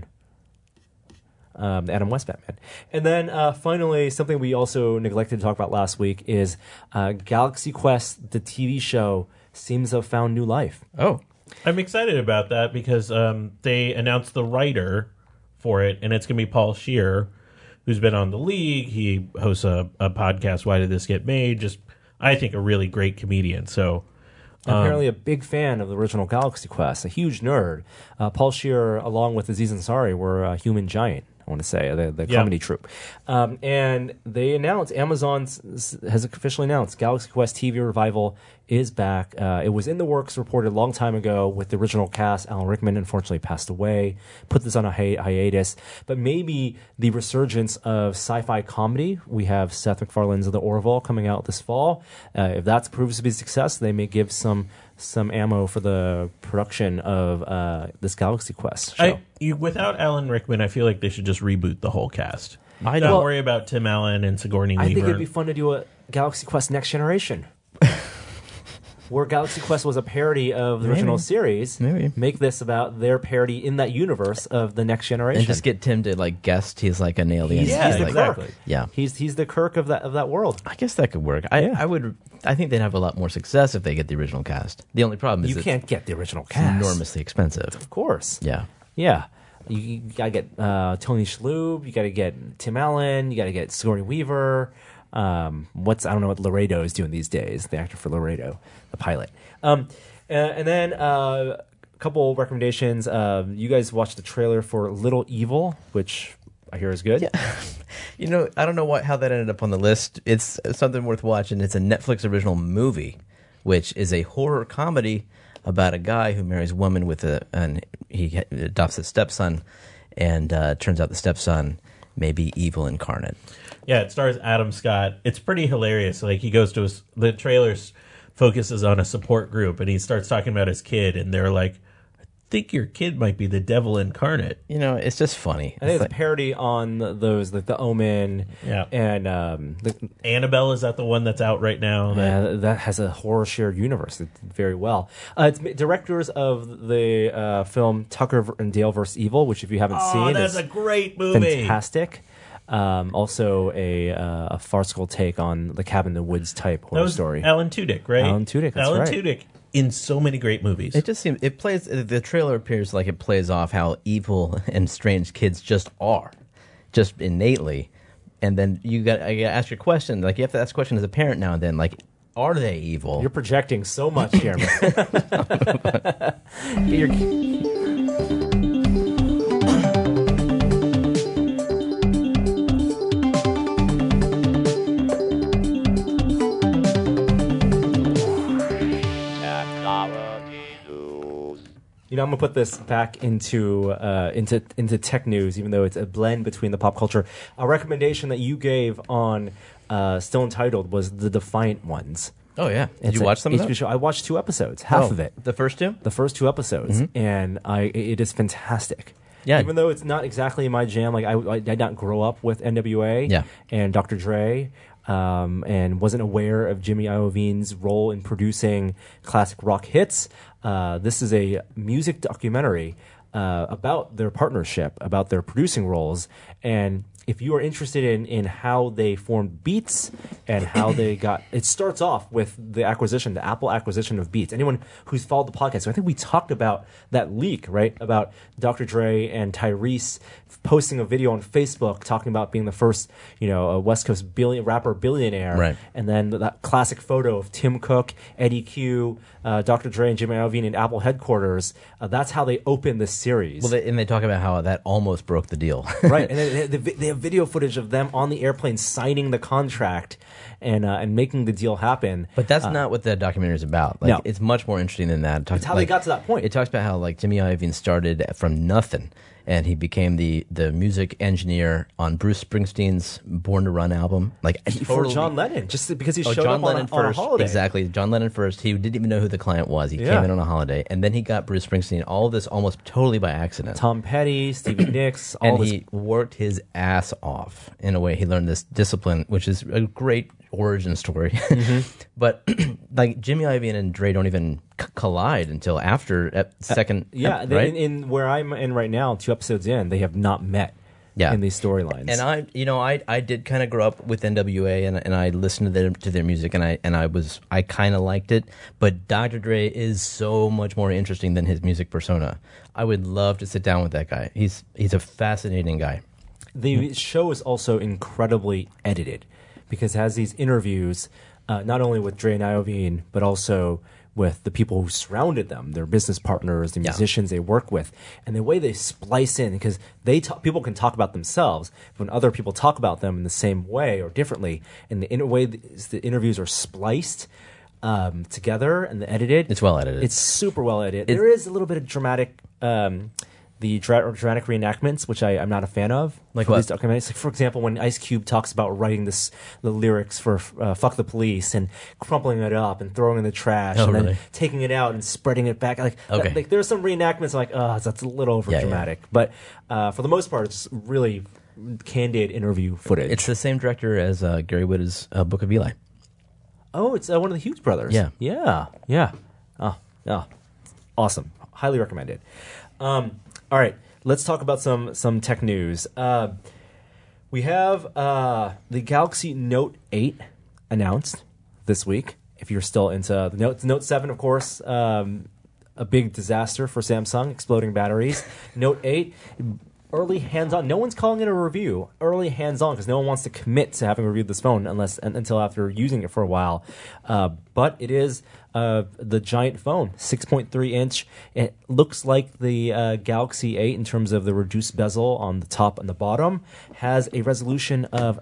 Adam West Batman. And then finally, something we also neglected to talk about last week is Galaxy Quest, the TV show, seems to have found new life. Oh. I'm excited about that because they announced the writer for it, and it's going to be Paul Scheer, who's been on The League. He hosts a podcast, Why Did This Get Made? Just, I think, a really great comedian. So Apparently a big fan of the original Galaxy Quest, a huge nerd. Paul Scheer, along with Aziz Ansari, were a Human Giant, I want to say, the comedy troupe. And they announced, Amazon has officially announced Galaxy Quest TV revival is back. It was in the works, reported a long time ago with the original cast. Alan Rickman unfortunately passed away, put this on a hiatus. But maybe the resurgence of sci-fi comedy. We have Seth MacFarlane's The Orville coming out this fall. If that proves to be a success, they may give some ammo for the production of this Galaxy Quest show. Without Alan Rickman, I feel like they should just reboot the whole cast. I Don't don't worry about Tim Allen and Sigourney Weaver. I think it'd be fun to do a Galaxy Quest Next Generation. Where Galaxy Quest was a parody of the original series. Maybe. Make this about their parody in that universe of the Next Generation. And just get Tim to like guest. He's like an alien. He's the exactly. Kirk. Yeah. He's the Kirk of that world. I guess that could work. I think they'd have a lot more success if they get the original cast. The only problem is You can't get the original it's cast. enormously expensive. Of course. Yeah. Yeah. You gotta get Tony Shalhoub. You gotta get Tim Allen. You gotta get Sigourney Weaver. I don't know what Laredo is doing these days. The actor for Laredo, the pilot. And then a couple recommendations. You guys watched the trailer for Little Evil, which I hear is good. Yeah. You know, I don't know how that ended up on the list. It's something worth watching. It's a Netflix original movie, which is a horror comedy about a guy who marries a woman and he adopts a stepson, and turns out the stepson may be evil incarnate. Yeah, it stars Adam Scott. It's pretty hilarious. Like, he goes to the trailers focuses on a support group, and he starts talking about his kid, and they're like, I think your kid might be the devil incarnate. You know, it's just funny. I think it's a parody on those, like The Omen. Yeah. And Annabelle, is that the one that's out right now? that has a horror shared universe. It did very well. It's directors of the film Tucker and Dale vs. Evil, which if you haven't seen, that's is a great movie. fantastic. Also a farcical take on the Cabin in the Woods type That horror was story. Alan Tudyk, right? Alan Tudyk, that's Alan right. Tudyk in so many great movies. It just seems the trailer appears like it plays off how evil and strange kids just are, just innately, and then I gotta ask your question. Like, you have to ask a question as a parent now and then. Like, are they evil? You're projecting so much, Jeremy. You know, I'm gonna put this back into tech news, even though it's a blend between the pop culture. A recommendation that you gave on Still Entitled was The Defiant Ones. Oh yeah, did It's you watch some of HBO that? show. I watched 2 episodes, half of it. The first two? The first 2 episodes, and it is fantastic. Yeah. Even though it's not exactly my jam, like I did not grow up with NWA Yeah. and Dr. Dre. and wasn't aware of Jimmy Iovine's role in producing classic rock hits. This is a music documentary about their partnership, about their producing roles, and if you are interested in how they formed Beats and how they got, it starts off with the Apple acquisition of Beats. Anyone who's followed the podcast, so I think we talked about that leak, right? About Dr. Dre and Tyrese posting a video on Facebook talking about being the first, a West Coast rapper billionaire. Right. And then that classic photo of Tim Cook, Eddie Q, Dr. Dre, and Jimmy Iovine in Apple headquarters. That's how they open this series. Well, and they talk about how that almost broke the deal. Right, and they have video footage of them on the airplane signing the contract and making the deal happen. But that's not what the documentary is about. Like, No. It's much more interesting than that. It's how they got to that point. It talks about how Jimmy Iovine started from nothing, and he became the music engineer on Bruce Springsteen's Born to Run album. For John Lennon, just because he showed John up Lennon on a first. holiday. Exactly. John Lennon first. He didn't even know who the client was. He Yeah. came in on a holiday, and then he got Bruce Springsteen. All of this almost totally by accident. Tom Petty, Stevie Nicks, all And this. he worked his ass off. In a way, he learned this discipline, which is a great origin story. Mm-hmm. But Jimmy Iovine and Dre don't even collide until after second. Right? In where I'm in right now, 2 episodes in, they have not met. Yeah. In these storylines. And I did kind of grow up with NWA, and I listened to their music, and I kind of liked it. But Dr. Dre is so much more interesting than his music persona. I would love to sit down with that guy. He's a fascinating guy. The show is also incredibly edited because it has these interviews, not only with Dre and Iovine, but also with the people who surrounded them, their business partners, the musicians they work with, and the way they splice in, because people can talk about themselves, but when other people talk about them in the same way or differently, and the way the interviews are spliced together and edited, It's well edited. It's super well edited. There is a little bit of dramatic. Dramatic reenactments, which I'm not a fan of. Like for what? these documentaries. Like, for example, when Ice Cube talks about writing the lyrics for "Fuck the Police" and crumpling it up and throwing it in the trash, and really? then taking it out and spreading it back. Okay. There's some reenactments like, that's a little over dramatic. But for the most part, it's really candid interview footage. It's the same director as Gary Whitta's Book of Eli. Oh, it's one of the Hughes brothers. Yeah. Oh, awesome. Highly recommended. All right, let's talk about some tech news. We have the Galaxy Note 8 announced this week. If you're still into the Note 7, of course, a big disaster for Samsung, exploding batteries. Note 8, early hands-on. No one's calling it a review. Early hands-on because no one wants to commit to having reviewed this phone until after using it for a while. But it is the giant phone, 6.3 inch. It looks like the Galaxy 8 in terms of the reduced bezel on the top and the bottom. Has a resolution of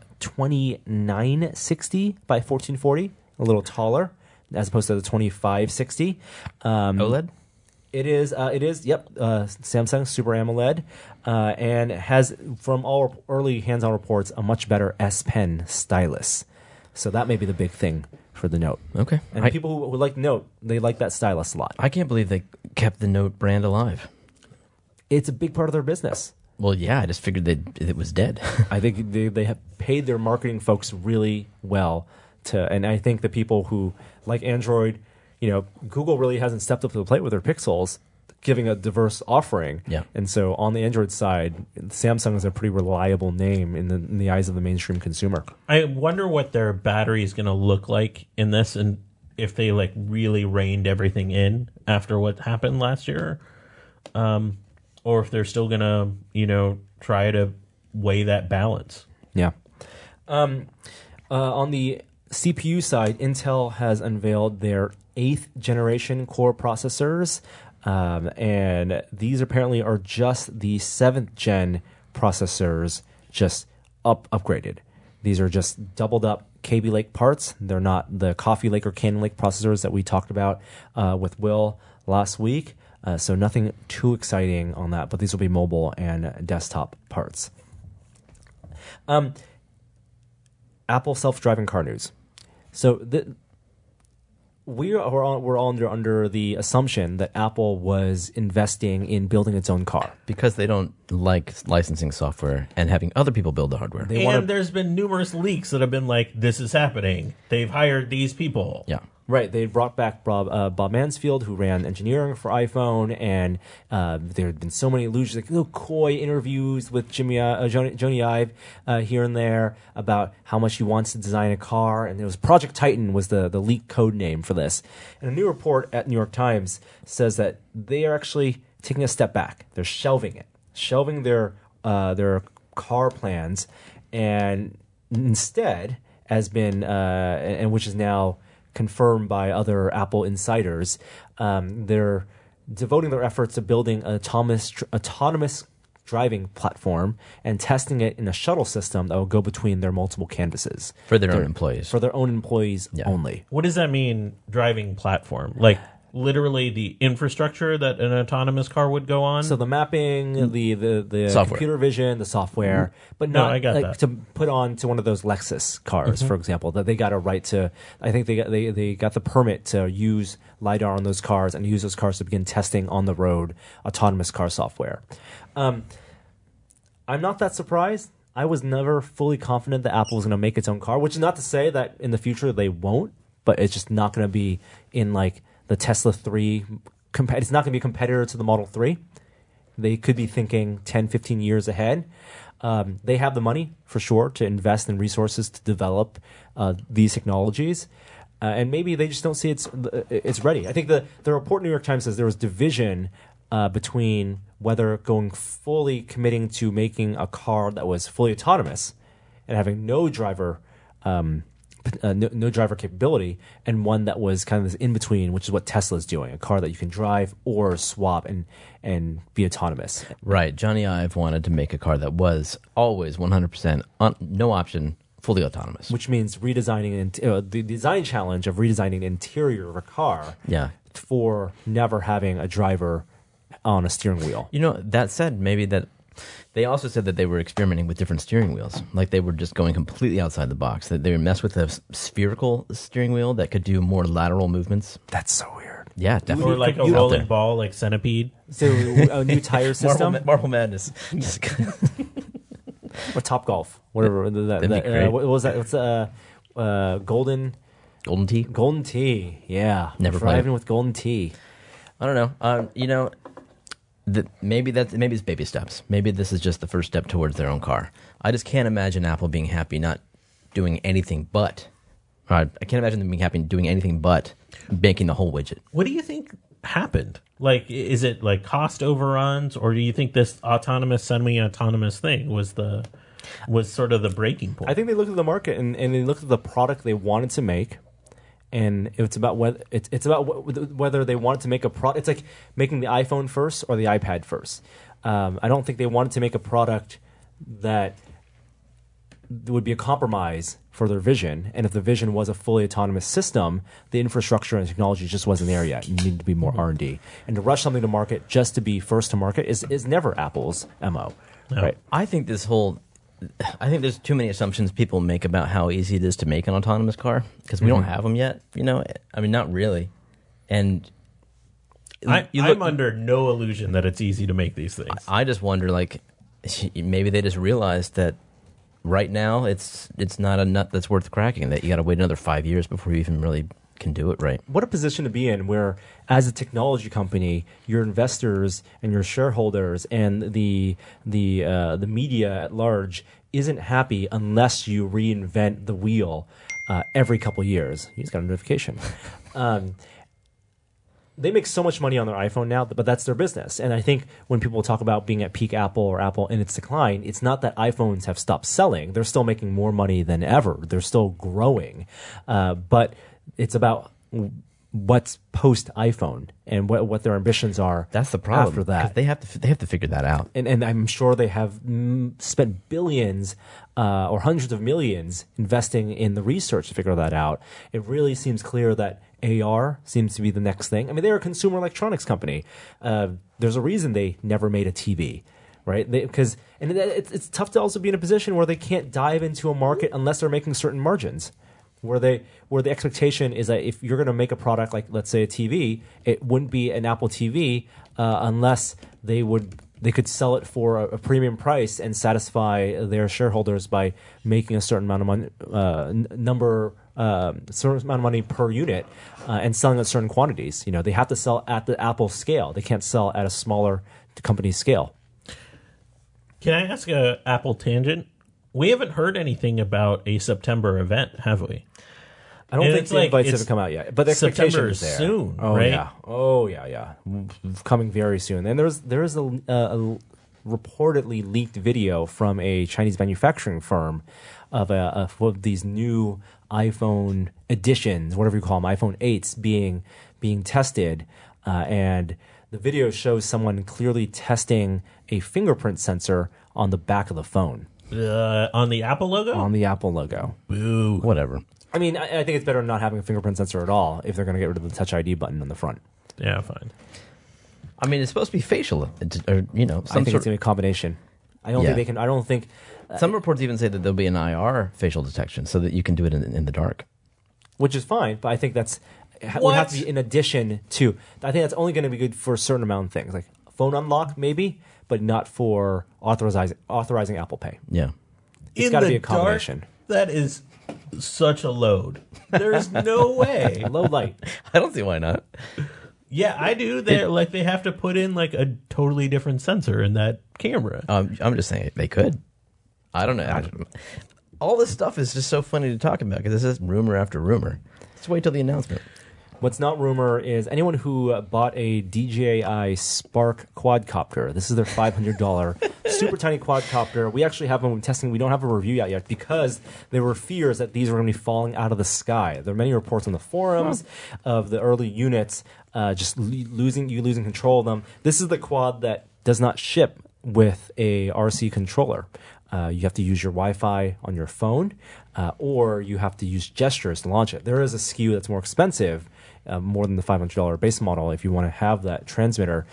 2960 by 1440, a little taller as opposed to the 2560. OLED? It is. Yep. Samsung Super AMOLED, and has, from all early hands-on reports, a much better S Pen stylus. So that may be the big thing for the Note. Okay. And people who like Note, they like that stylus a lot. I can't believe they kept the Note brand alive. It's a big part of their business. Well, yeah, I just figured it was dead. I think they have paid their marketing folks really well and I think the people who like Android. Google really hasn't stepped up to the plate with their Pixels, giving a diverse offering. Yeah. And so on the Android side, Samsung is a pretty reliable name in the eyes of the mainstream consumer. I wonder what their battery is going to look like in this, and if they really reined everything in after what happened last year, or if they're still going to try to weigh that balance. Yeah. On the CPU side, Intel has unveiled their 8th generation core processors, and these apparently are just the 7th gen processors, just upgraded. These are just doubled up Kaby Lake parts. They're not the Coffee Lake or Cannon Lake processors that we talked about with Will last week. So nothing too exciting on that, but these will be mobile and desktop parts. Apple self-driving car news. So we're all under the assumption that Apple was investing in building its own car. Because they don't like licensing software and having other people build the hardware. And there's been numerous leaks that have been like, this is happening. They've hired these people. Yeah. Right, they brought back Bob Mansfield, who ran engineering for iPhone, and there had been so many illusions, like little coy interviews with Jony Ive here and there about how much he wants to design a car, and it was Project Titan was the leak code name for this. And a new report at New York Times says that they are actually taking a step back. They're shelving their car plans, and instead has been and which is now confirmed by other Apple insiders, they're devoting their efforts to building an autonomous driving platform and testing it in a shuttle system that will go between their multiple canvases. For their own employees. For their own employees only. What does that mean, driving platform? Like, literally the infrastructure that an autonomous car would go on? So the mapping, the software. Computer vision, the software, but not I got that. to put on to one of those Lexus cars, for example, that they got a right to. I think they got the permit to use LiDAR on those cars and use those cars to begin testing on the road autonomous car software. I'm not that surprised. I was never fully confident that Apple was going to make its own car, which is not to say that in the future they won't, but it's just not going to be in like the Tesla 3. It's not going to be a competitor to the Model 3. They could be thinking 10, 15 years ahead. They have the money, for sure, to invest in resources to develop these technologies. And maybe they just don't see it's ready. I think the report in New York Times says there was division between whether going fully committing to making a car that was fully autonomous and having no driver no driver capability, and one that was kind of this in between, which is what Tesla's doing, a car that you can drive or swap and be autonomous. Right. Jony Ive wanted to make a car that was always 100% no option, fully autonomous. Which means redesigning the design challenge of redesigning the interior of a car for never having a driver on a steering wheel. You know, that said, maybe that they also said that they were experimenting with different steering wheels. Like they were just going completely outside the box. That they would mess with a spherical steering wheel that could do more lateral movements. That's so weird. Yeah, definitely. Or like a rolling ball, like Centipede. So a new tire system? Marble Madness. Or Top Golf. Whatever. That'd be great. What was that? What's Golden Tee? Golden Tee. Yeah. Never played. Driving with Golden Tee. I don't know. You know, maybe it's baby steps. Maybe this is just the first step towards their own car. I just can't imagine Apple being happy not doing anything but. I can't imagine them being happy doing anything but making the whole widget. What do you think happened? Like, is it like cost overruns, or do you think this autonomous, semi-autonomous thing was sort of the breaking point? I think they looked at the market and they looked at the product they wanted to make, and it's about whether they wanted to make a product. It's like making the iPhone first or the iPad first. I don't think they wanted to make a product that would be a compromise for their vision. And if the vision was a fully autonomous system, the infrastructure and technology just wasn't there yet. You needed to be more R&D. And to rush something to market just to be first to market is never Apple's MO. No. Right? I think there's too many assumptions people make about how easy it is to make an autonomous car because we don't have them yet. You know, I mean, not really. And I'm under no illusion that it's easy to make these things. I just wonder, like, maybe they just realized that right now it's not a nut that's worth cracking, that you got to wait another 5 years before you even really can do it right. What a position to be in where, as a technology company, your investors and your shareholders and the media at large isn't happy unless you reinvent the wheel every couple years. You just got a notification. They make so much money on their iPhone now, but that's their business. And I think when people talk about being at peak Apple or Apple in its decline, it's not that iPhones have stopped selling. They're still making more money than ever. They're still growing. But it's about what's post iPhone and what their ambitions are. That's the problem. After that, they have to figure that out. And I'm sure they have spent billions or hundreds of millions investing in the research to figure that out. It really seems clear that AR seems to be the next thing. I mean, they're a consumer electronics company. There's a reason they never made a TV, right? Because it's tough to also be in a position where they can't dive into a market unless they're making certain margins, where the expectation is that if you're going to make a product like, let's say, a TV, it wouldn't be an Apple TV unless they could sell it for a premium price and satisfy their shareholders by making a certain amount of money, certain amount of money per unit, and selling at certain quantities. They have to sell at the Apple scale. They can't sell at a smaller company scale. Can I ask a Apple tangent? We haven't heard anything about a September event, have we? I don't And think it's the like- invites it's haven't come out yet, but the expectation September is there. soon, Oh right? yeah, yeah, coming very soon. And there is a reportedly leaked video from a Chinese manufacturing firm of these new iPhone editions, whatever you call them, iPhone 8s being tested, and the video shows someone clearly testing a fingerprint sensor on the back of the phone, On the Apple logo? on the Apple logo. Boo. Whatever. I mean, I think it's better not having a fingerprint sensor at all if they're going to get rid of the Touch ID button on the front. Yeah, fine. I mean, it's supposed to be facial, or I some think it's sort. going to be a combination. I don't Yeah. think they can. I don't think. Some reports even say that there'll be an IR facial detection, so that you can do it in the dark. Which is fine, but I think would have What? to be in addition to. I think that's only going to be good for a certain amount of things, like phone unlock, maybe, but not for authorizing Apple Pay. Yeah. It's In got to the be a combination. dark, that is such a load. There's no way. Low light. I don't see why not. Yeah, I do. They have to put in like a totally different sensor in that camera. I'm just saying they could. I don't know. All this stuff is just so funny to talk about because this is rumor after rumor. Let's wait till the announcement. What's not rumor is anyone who bought a DJI Spark quadcopter. This is their $500 super tiny quadcopter. We actually have them testing. We don't have a review yet because there were fears that these were going to be falling out of the sky. There are many reports on the forums of the early units just losing control of them. This is the quad that does not ship with a RC controller. You have to use your Wi-Fi on your phone, or you have to use gestures to launch it. There is a SKU that's more expensive, more than the $500 base model if you want to have that transmitter,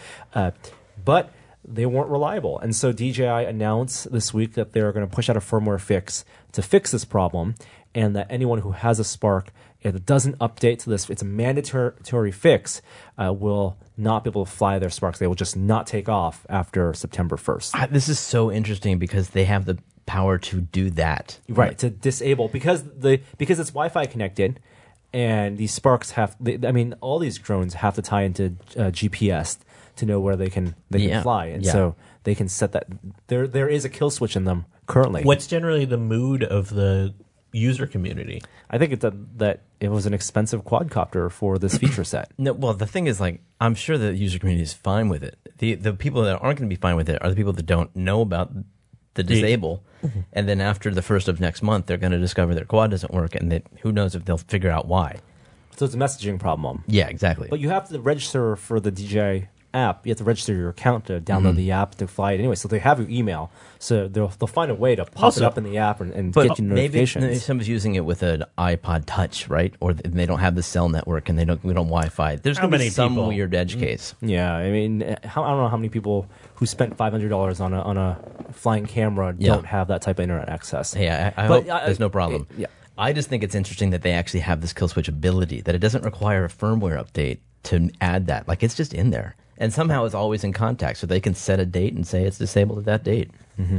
but they weren't reliable. And so DJI announced this week that they're going to push out a firmware fix to fix this problem, and that anyone who has a Spark that doesn't update to this, it's a mandatory fix, will not be able to fly their Sparks. They will just not take off after September 1st. This is so interesting because they have the power to do that. Right, to disable because it's Wi-Fi connected, and these Sparks all these drones have to tie into GPS to know where they can fly, and so they can set that. There is a kill switch in them currently. What's generally the mood of the user community? I think it's that it was an expensive quadcopter for this feature set. No, well, the thing is, like, I'm sure the user community is fine with it. The people that aren't going to be fine with it are the people that don't know about the disable, and then after the 1st of next month, they're going to discover their quad doesn't work, and who knows if they'll figure out why. So it's a messaging problem. Yeah, exactly. But you have to register for the DJI app. You have to register your account to download the app to fly it anyway. So they have your email. So they'll find a way to pop it up in the app and get you notifications. Maybe somebody's using it with an iPod Touch, right? Or they don't have the cell network and we don't Wi-Fi. There's going to be some weird edge case. Yeah, I mean, I don't know how many people who spent $500 on a flying camera don't have that type of internet access. Yeah, I hope there's no problem. Yeah. I just think it's interesting that they actually have this kill switch ability, that it doesn't require a firmware update to add that. Like, it's just in there. And somehow it's always in contact, so they can set a date and say it's disabled at that date.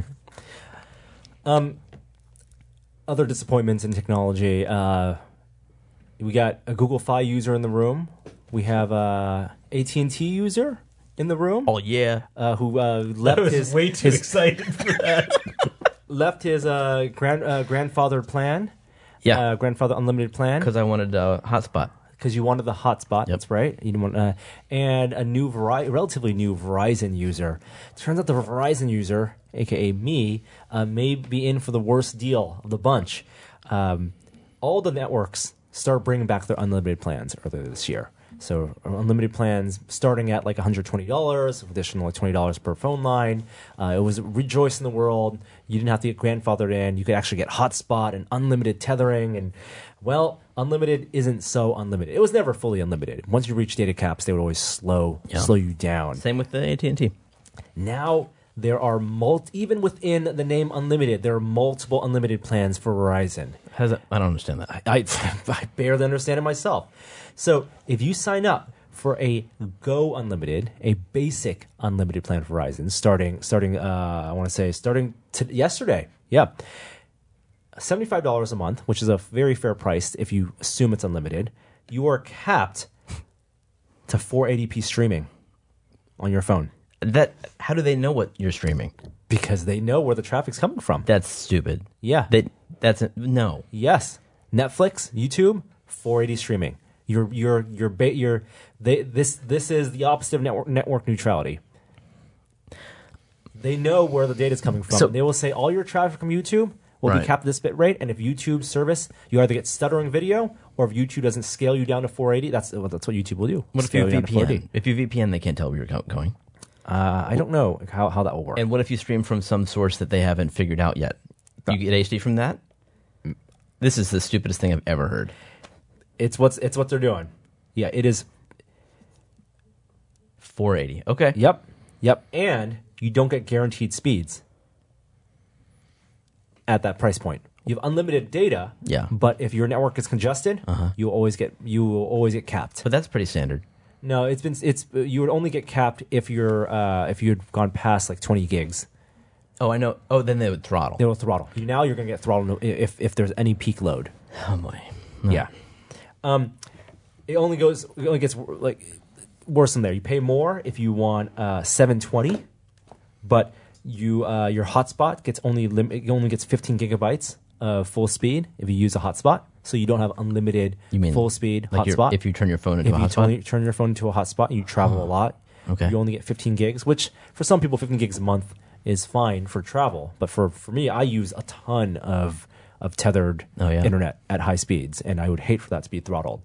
Mm-hmm. Other disappointments in technology. We got a Google Fi user in the room. We have a AT&T user in the room. Oh, yeah. Who left I was his way too excited for that. left his grandfather plan. Yeah. Grandfather unlimited plan. Because I wanted a hotspot. Because you wanted the hotspot, that's right. You didn't want, and a new relatively new Verizon user. Turns out the Verizon user, aka me, may be in for the worst deal of the bunch. All the networks start bringing back their unlimited plans earlier this year. So unlimited plans starting at like $120, additional like $20 per phone line. It was rejoice in the world. You didn't have to get grandfathered in. You could actually get hotspot and unlimited tethering. And well, unlimited isn't so unlimited. It was never fully unlimited. Once you reach data caps, they would always slow you down. Same with the AT&T. Now there are even within the name unlimited, there are multiple unlimited plans for Verizon. I don't understand that. I barely understand it myself. So if you sign up for a Go Unlimited, a basic unlimited plan for Verizon, starting I want to say starting yesterday, yeah, $75 a month, which is a very fair price if you assume it's unlimited. You are capped to 480p streaming on your phone How do they know what you're streaming? because they know where the traffic's coming from. That's stupid. Yeah. No. Yes, Netflix, YouTube, 480 streaming. This is the opposite of network neutrality. They know where the data is coming from. So- They will say all your traffic from YouTube will be Right. capped at this bit rate, and if YouTube service, you either get stuttering video, or if YouTube doesn't scale you down to 480, that's what YouTube will do. What if you Scale down to 480. VPN? If you VPN, they can't tell where you're going. I don't know how that will work. And what if you stream from some source that they haven't figured out yet? You get HD from that? This is the stupidest thing I've ever heard. It's what they're doing. Yeah, it is. 480. Okay. Yep. And you don't get guaranteed speeds at that price point. You have unlimited data. Yeah. But if your network is congested, you will always get capped. But that's pretty standard. No, you would only get capped if if you had gone past like 20 gigs. Oh, I know. Oh, then they would throttle. They will throttle. Now you're going to get throttled if there's any peak load. Oh boy. Yeah. It only gets like worse than there. You pay more if you want 720, but your hotspot only gets 15 gigabytes of full speed if you use a hotspot. So you don't have unlimited You mean full speed like hotspot. if you turn your phone into a If hotspot? you turn your phone into a hotspot and you travel a lot, Okay. you only get 15 gigs, which for some people 15 gigs a month is fine for travel. But for me, I use a ton of tethered internet at high speeds, and I would hate for that to be throttled.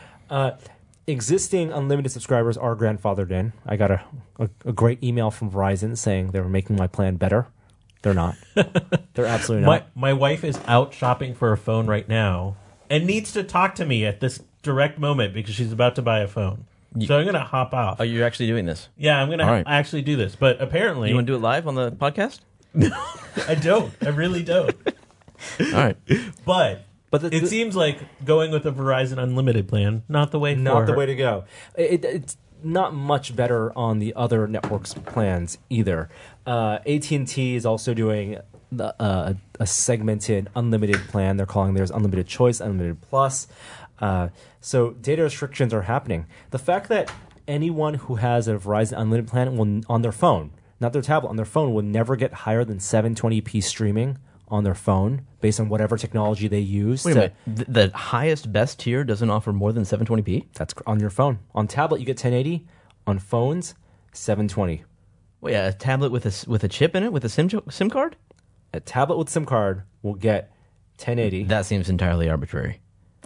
Existing unlimited subscribers are grandfathered in. I got a great email from Verizon saying they were making my plan better. They're not. They're absolutely not. My wife is out shopping for a phone right now and needs to talk to me at this direct moment because she's about to buy a phone. So I'm going to hop off. Oh, you're actually doing this? Yeah, I'm going to All right. actually do this. But apparently... You want to do it live on the podcast? I don't. I really don't. All right. But But it seems like going with a Verizon Unlimited plan, not the way Not for the her. way to go. It's not much better on the other networks plans either. AT&T is also doing a segmented unlimited plan. They're calling theirs Unlimited Choice, Unlimited Plus. So data restrictions are happening. The fact that anyone who has a Verizon Unlimited plan will, on their phone, not their tablet, on their phone, will never get higher than 720p streaming on their phone based on whatever technology they use. Wait a minute. The highest best tier doesn't offer more than 720p? That's on your phone. On tablet, you get 1080. On phones, 720. Wait, a tablet with a chip in it with a SIM card? A tablet with SIM card will get 1080. That seems entirely arbitrary.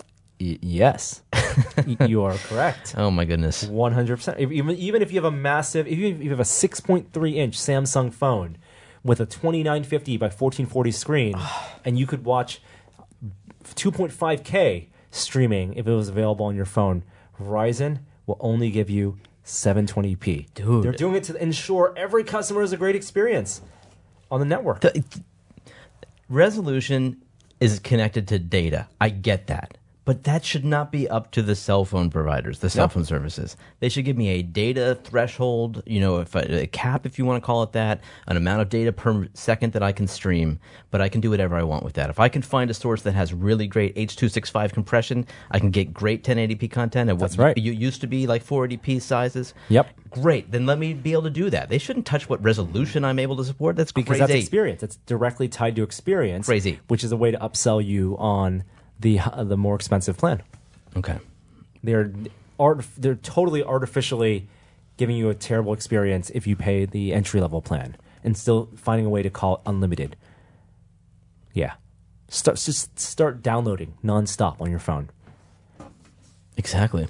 Yes, you are correct. Oh my goodness. 100%. Even if you have a massive, if you have a 6.3 inch Samsung phone with a 2950 by 1440 screen, and you could watch 2.5K streaming if it was available on your phone, Verizon will only give you 720p. Dude. They're doing it to ensure every customer has a great experience on the network. Resolution is connected to data. I get that. But that should not be up to the cell phone providers, the cell phone services. They should give me a data threshold, a cap, if you want to call it that, an amount of data per second that I can stream, but I can do whatever I want with that. If I can find a source that has really great H.265 compression, I can get great 1080p content. That's right. You used to be like 480p sizes. Yep. Great. Then let me be able to do that. They shouldn't touch what resolution I'm able to support. That's Because crazy. that's experience. It's directly tied to experience. Crazy. Which is a way to upsell you on the more expensive plan. Okay. They're totally artificially giving you a terrible experience if you pay the entry level plan and still finding a way to call it unlimited. Yeah. Just start downloading nonstop on your phone. Exactly.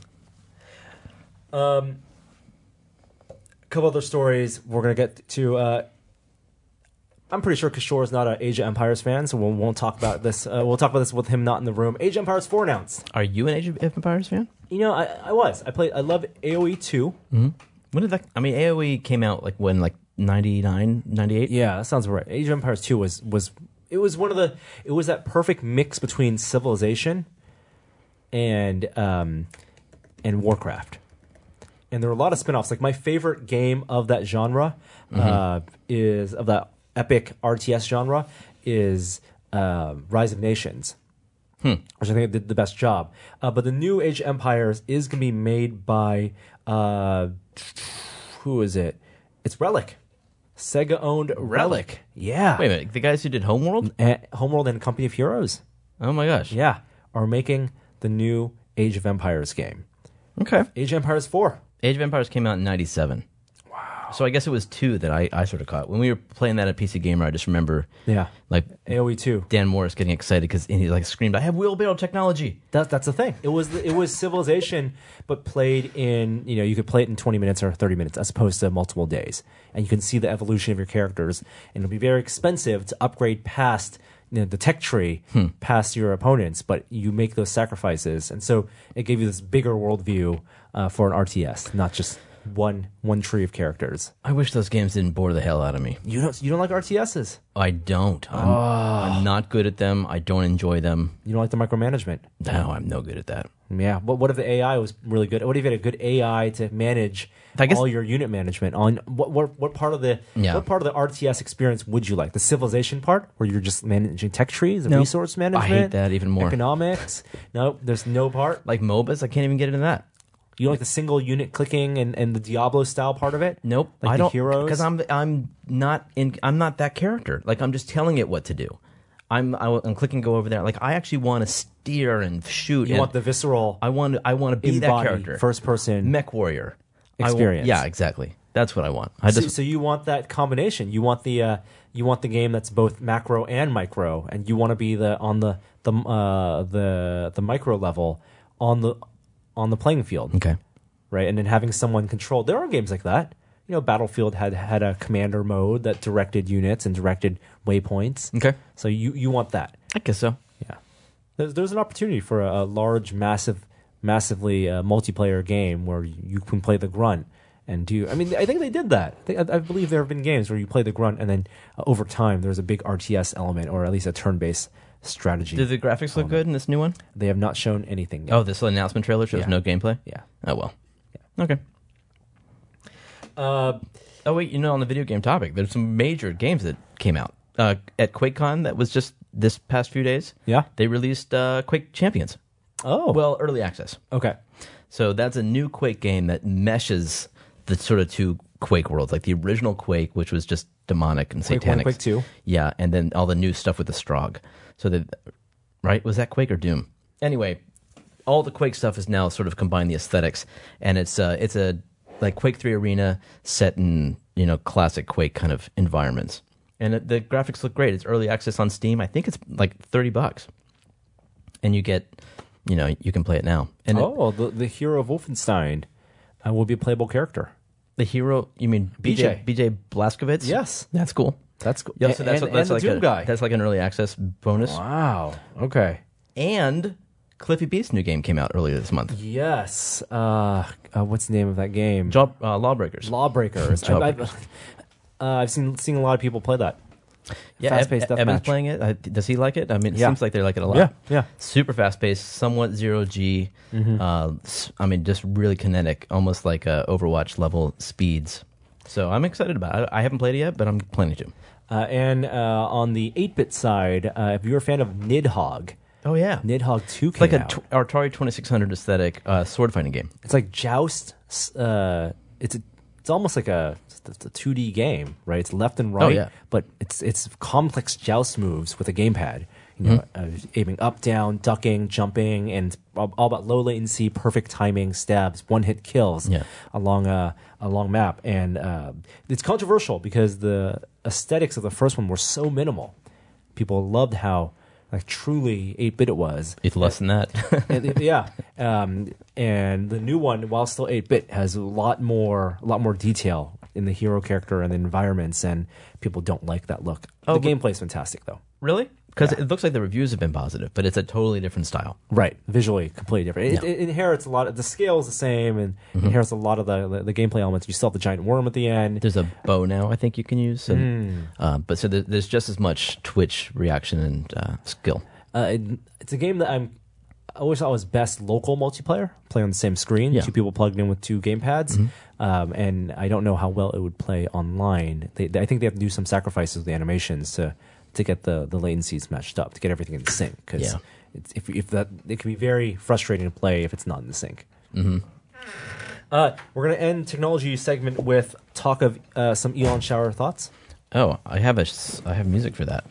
A couple other stories we're going to get to. I'm pretty sure Kishore is not an Age of Empires fan, so we won't talk about this. We'll talk about this with him not in the room. Age of Empires 4 announced. Are you an Age of Empires fan? I was. I love AoE 2. When did that? I mean, AoE came out like when, like 99, 98? Yeah, that sounds right. Age of Empires 2 was it was that perfect mix between Civilization and Warcraft. And there were a lot of spin-offs. Like my favorite game of that genre is of that epic RTS genre is Rise of Nations, which I think did the best job. But the new Age of Empires is going to be made by who is it? It's Relic. Sega owned Relic. Yeah. Wait a minute, the guys who did Homeworld? Homeworld and Company of Heroes. Oh my gosh. Yeah, are making the new Age of Empires game. Okay. Age of Empires 4. Age of Empires came out in 97. Wow. So I guess it was 2 that I sort of caught. When we were playing that at PC Gamer, I just remember like AoE 2. Dan Morris getting excited because he like screamed, "I have wheelbarrow technology." That's the thing. It was Civilization, but played in, you could play it in 20 minutes or 30 minutes as opposed to multiple days. And you can see the evolution of your characters. And it'll be very expensive to upgrade past the tech tree, past your opponents, but you make those sacrifices. And so it gave you this bigger worldview for an RTS, not just one tree of characters. I wish those games didn't bore the hell out of me. You don't like RTSs? I don't. I'm not good at them. I don't enjoy them. You don't like the micromanagement? No, I'm no good at that. Yeah. But what if the AI was really good? What if you had a good AI to manage all your unit management? On what part of the RTS experience would you like? The Civilization part, where you're just managing tech trees and resource management? I hate that even more. Economics? No, there's no part. Like MOBAs, I can't even get into that. You don't like the single unit clicking and the Diablo style part of it? Nope. Like I don't, heroes? because I'm not that character. Like I'm just telling it what to do. I'm clicking go over there. Like I actually want to steer and shoot. You want the visceral. I want to be that character. First person mech warrior experience. Yeah, exactly. That's what I want. So you want that combination. You want the game that's both macro and micro, and you want to be on the micro level on the playing field. Okay. Right, and then having someone control. There are games like that. Battlefield had a commander mode that directed units and directed waypoints. Okay. So you want that. I guess so. Yeah. There's an opportunity for a large, massively multiplayer game where you can play the grunt and do. I mean, I think they did that. I believe there have been games where you play the grunt and then over time there's a big RTS element or at least a turn-based strategy. Did the graphics look good in this new one? They have not shown anything yet. Oh, this announcement trailer shows no gameplay? Yeah. Oh, well. Yeah. Okay. Oh, wait, on the video game topic, there's some major games that came out. At QuakeCon, that was just this past few days. Yeah. They released Quake Champions. Oh. Well, early access. Okay. So that's a new Quake game that meshes the sort of two Quake worlds, like the original Quake, which was just demonic and satanic. Quake 1, Quake 2. Yeah, and then all the new stuff with the Strogg. So right? Was that Quake or Doom? Anyway, all the Quake stuff is now sort of combined the aesthetics, and it's a like Quake 3 Arena set in classic Quake kind of environments, and the graphics look great. It's early access on Steam. I think it's like $30, and you get you can play it now. And the hero of Wolfenstein will be a playable character. The hero, you mean BJ Blazkowicz? Yes, that's cool. That's cool. Yeah, so that's the like Doom guy. That's like an early access bonus. Wow. Okay. And Cliffy B's new game came out earlier this month. Yes. What's the name of that game? Lawbreakers. Lawbreakers. I've seen a lot of people play that. Yeah, fast-paced Evan's deathmatch. playing it. Does he like it? I mean, it seems like they like it a lot. Yeah. Super fast-paced, somewhat zero-G. I mean, just really kinetic, almost like Overwatch level speeds. So I'm excited about it. I haven't played it yet, but I'm planning to. And on the 8-bit side, if you're a fan of Nidhogg, oh yeah, Nidhogg 2 it's came like out. Atari 2600 aesthetic sword fighting game. It's like Joust. It's almost like it's a 2D game, right? It's left and right, Oh, yeah. but it's complex Joust moves with a gamepad. Aiming up, down, ducking, jumping, and all about low latency, perfect timing, stabs, one-hit kills along a long map. And it's controversial because the aesthetics of the first one were so minimal. People loved how truly 8-bit it was. It's less than that. And the new one, while still 8-bit, has a lot more detail in the hero character and the environments, and people don't like that look. The gameplay's fantastic, though. Really? Because it looks like the reviews have been positive, but it's a totally different style. Right, visually completely different. It inherits a lot of the scale is the same, and inherits a lot of the gameplay elements. You still have the giant worm at the end. There's a bow now, I think you can use, and, but so there's just as much twitch reaction and skill. It's a game that I always thought was best local multiplayer, play on the same screen, Yeah. 2 people plugged in with 2 gamepads, and I don't know how well it would play online. I think they have to do some sacrifices with the animations to get the latencies matched up, to get everything in sync, because if that, it can be very frustrating to play if it's not in sync. We're going to end technology segment with talk of some Elon Shower thoughts. Oh, I have music for that.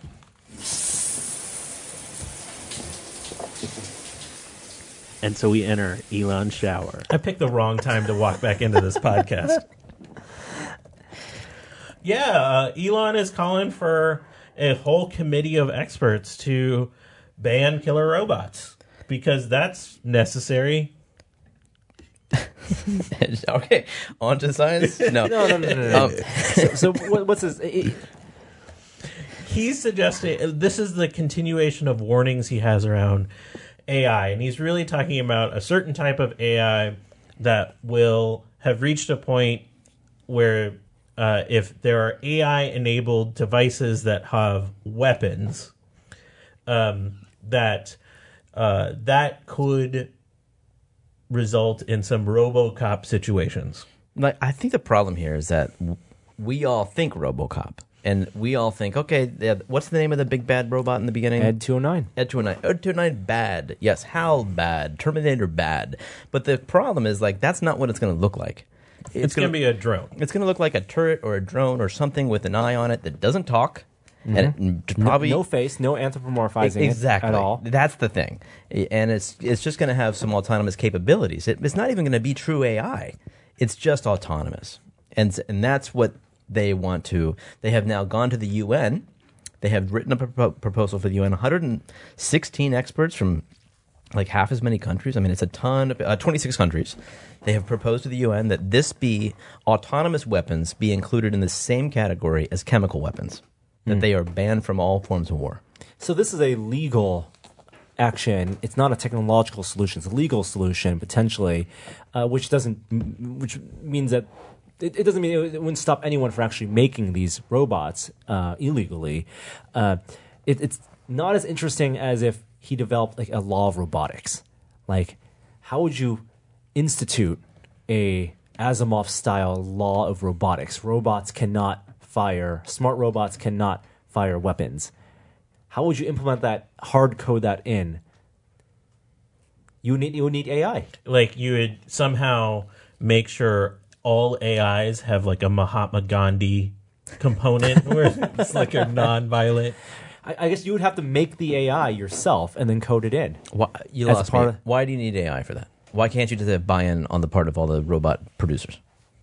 And so we enter Elon Shower. I picked the wrong time to walk back into this podcast. Yeah, Elon is calling for a whole committee of experts to ban killer robots because that's necessary. Okay, on to science? No. No. So what's this? He's suggesting this is the continuation of warnings he has around AI, and he's really talking about a certain type of AI that will have reached a point where if there are AI-enabled devices that have weapons, that could result in some RoboCop situations. Like, I think the problem here is that we all think RoboCop, and we all think, okay, what's the name of the big bad robot in the beginning? Ed 209. Ed 209. Ed 209 bad. Yes, HAL bad. Terminator bad. But the problem is, like, that's not what it's going to look like. It's going to be a drone. It's going to look like a turret or a drone or something with an eye on it that doesn't talk. And it probably No face, no anthropomorphizing exactly it at all. That's the thing, and it's just going to have some autonomous capabilities. It's not even going to be true AI. It's just autonomous, and that's what they want to. They have now gone to the UN. They have written a proposal for the UN. 116 experts from like half as many countries. I mean, it's a ton of 26 countries. They have proposed to the UN that autonomous weapons be included in the same category as chemical weapons. That they are banned from all forms of war. So this is a legal action. It's not a technological solution. It's a legal solution potentially, which means that it doesn't mean it wouldn't stop anyone from actually making these robots illegally. It's not as interesting as if he developed like a law of robotics. Like, how would you institute a Asimov-style law of robotics? Smart robots cannot fire weapons. How would you implement that, hard code that in? You would need AI. Like, you would somehow make sure all AIs have like a Mahatma Gandhi component where it's like a non-violent. I guess you would have to make the AI yourself and then code it in. You lost me. Why do you need AI for that? Why can't you just have buy-in on the part of all the robot producers?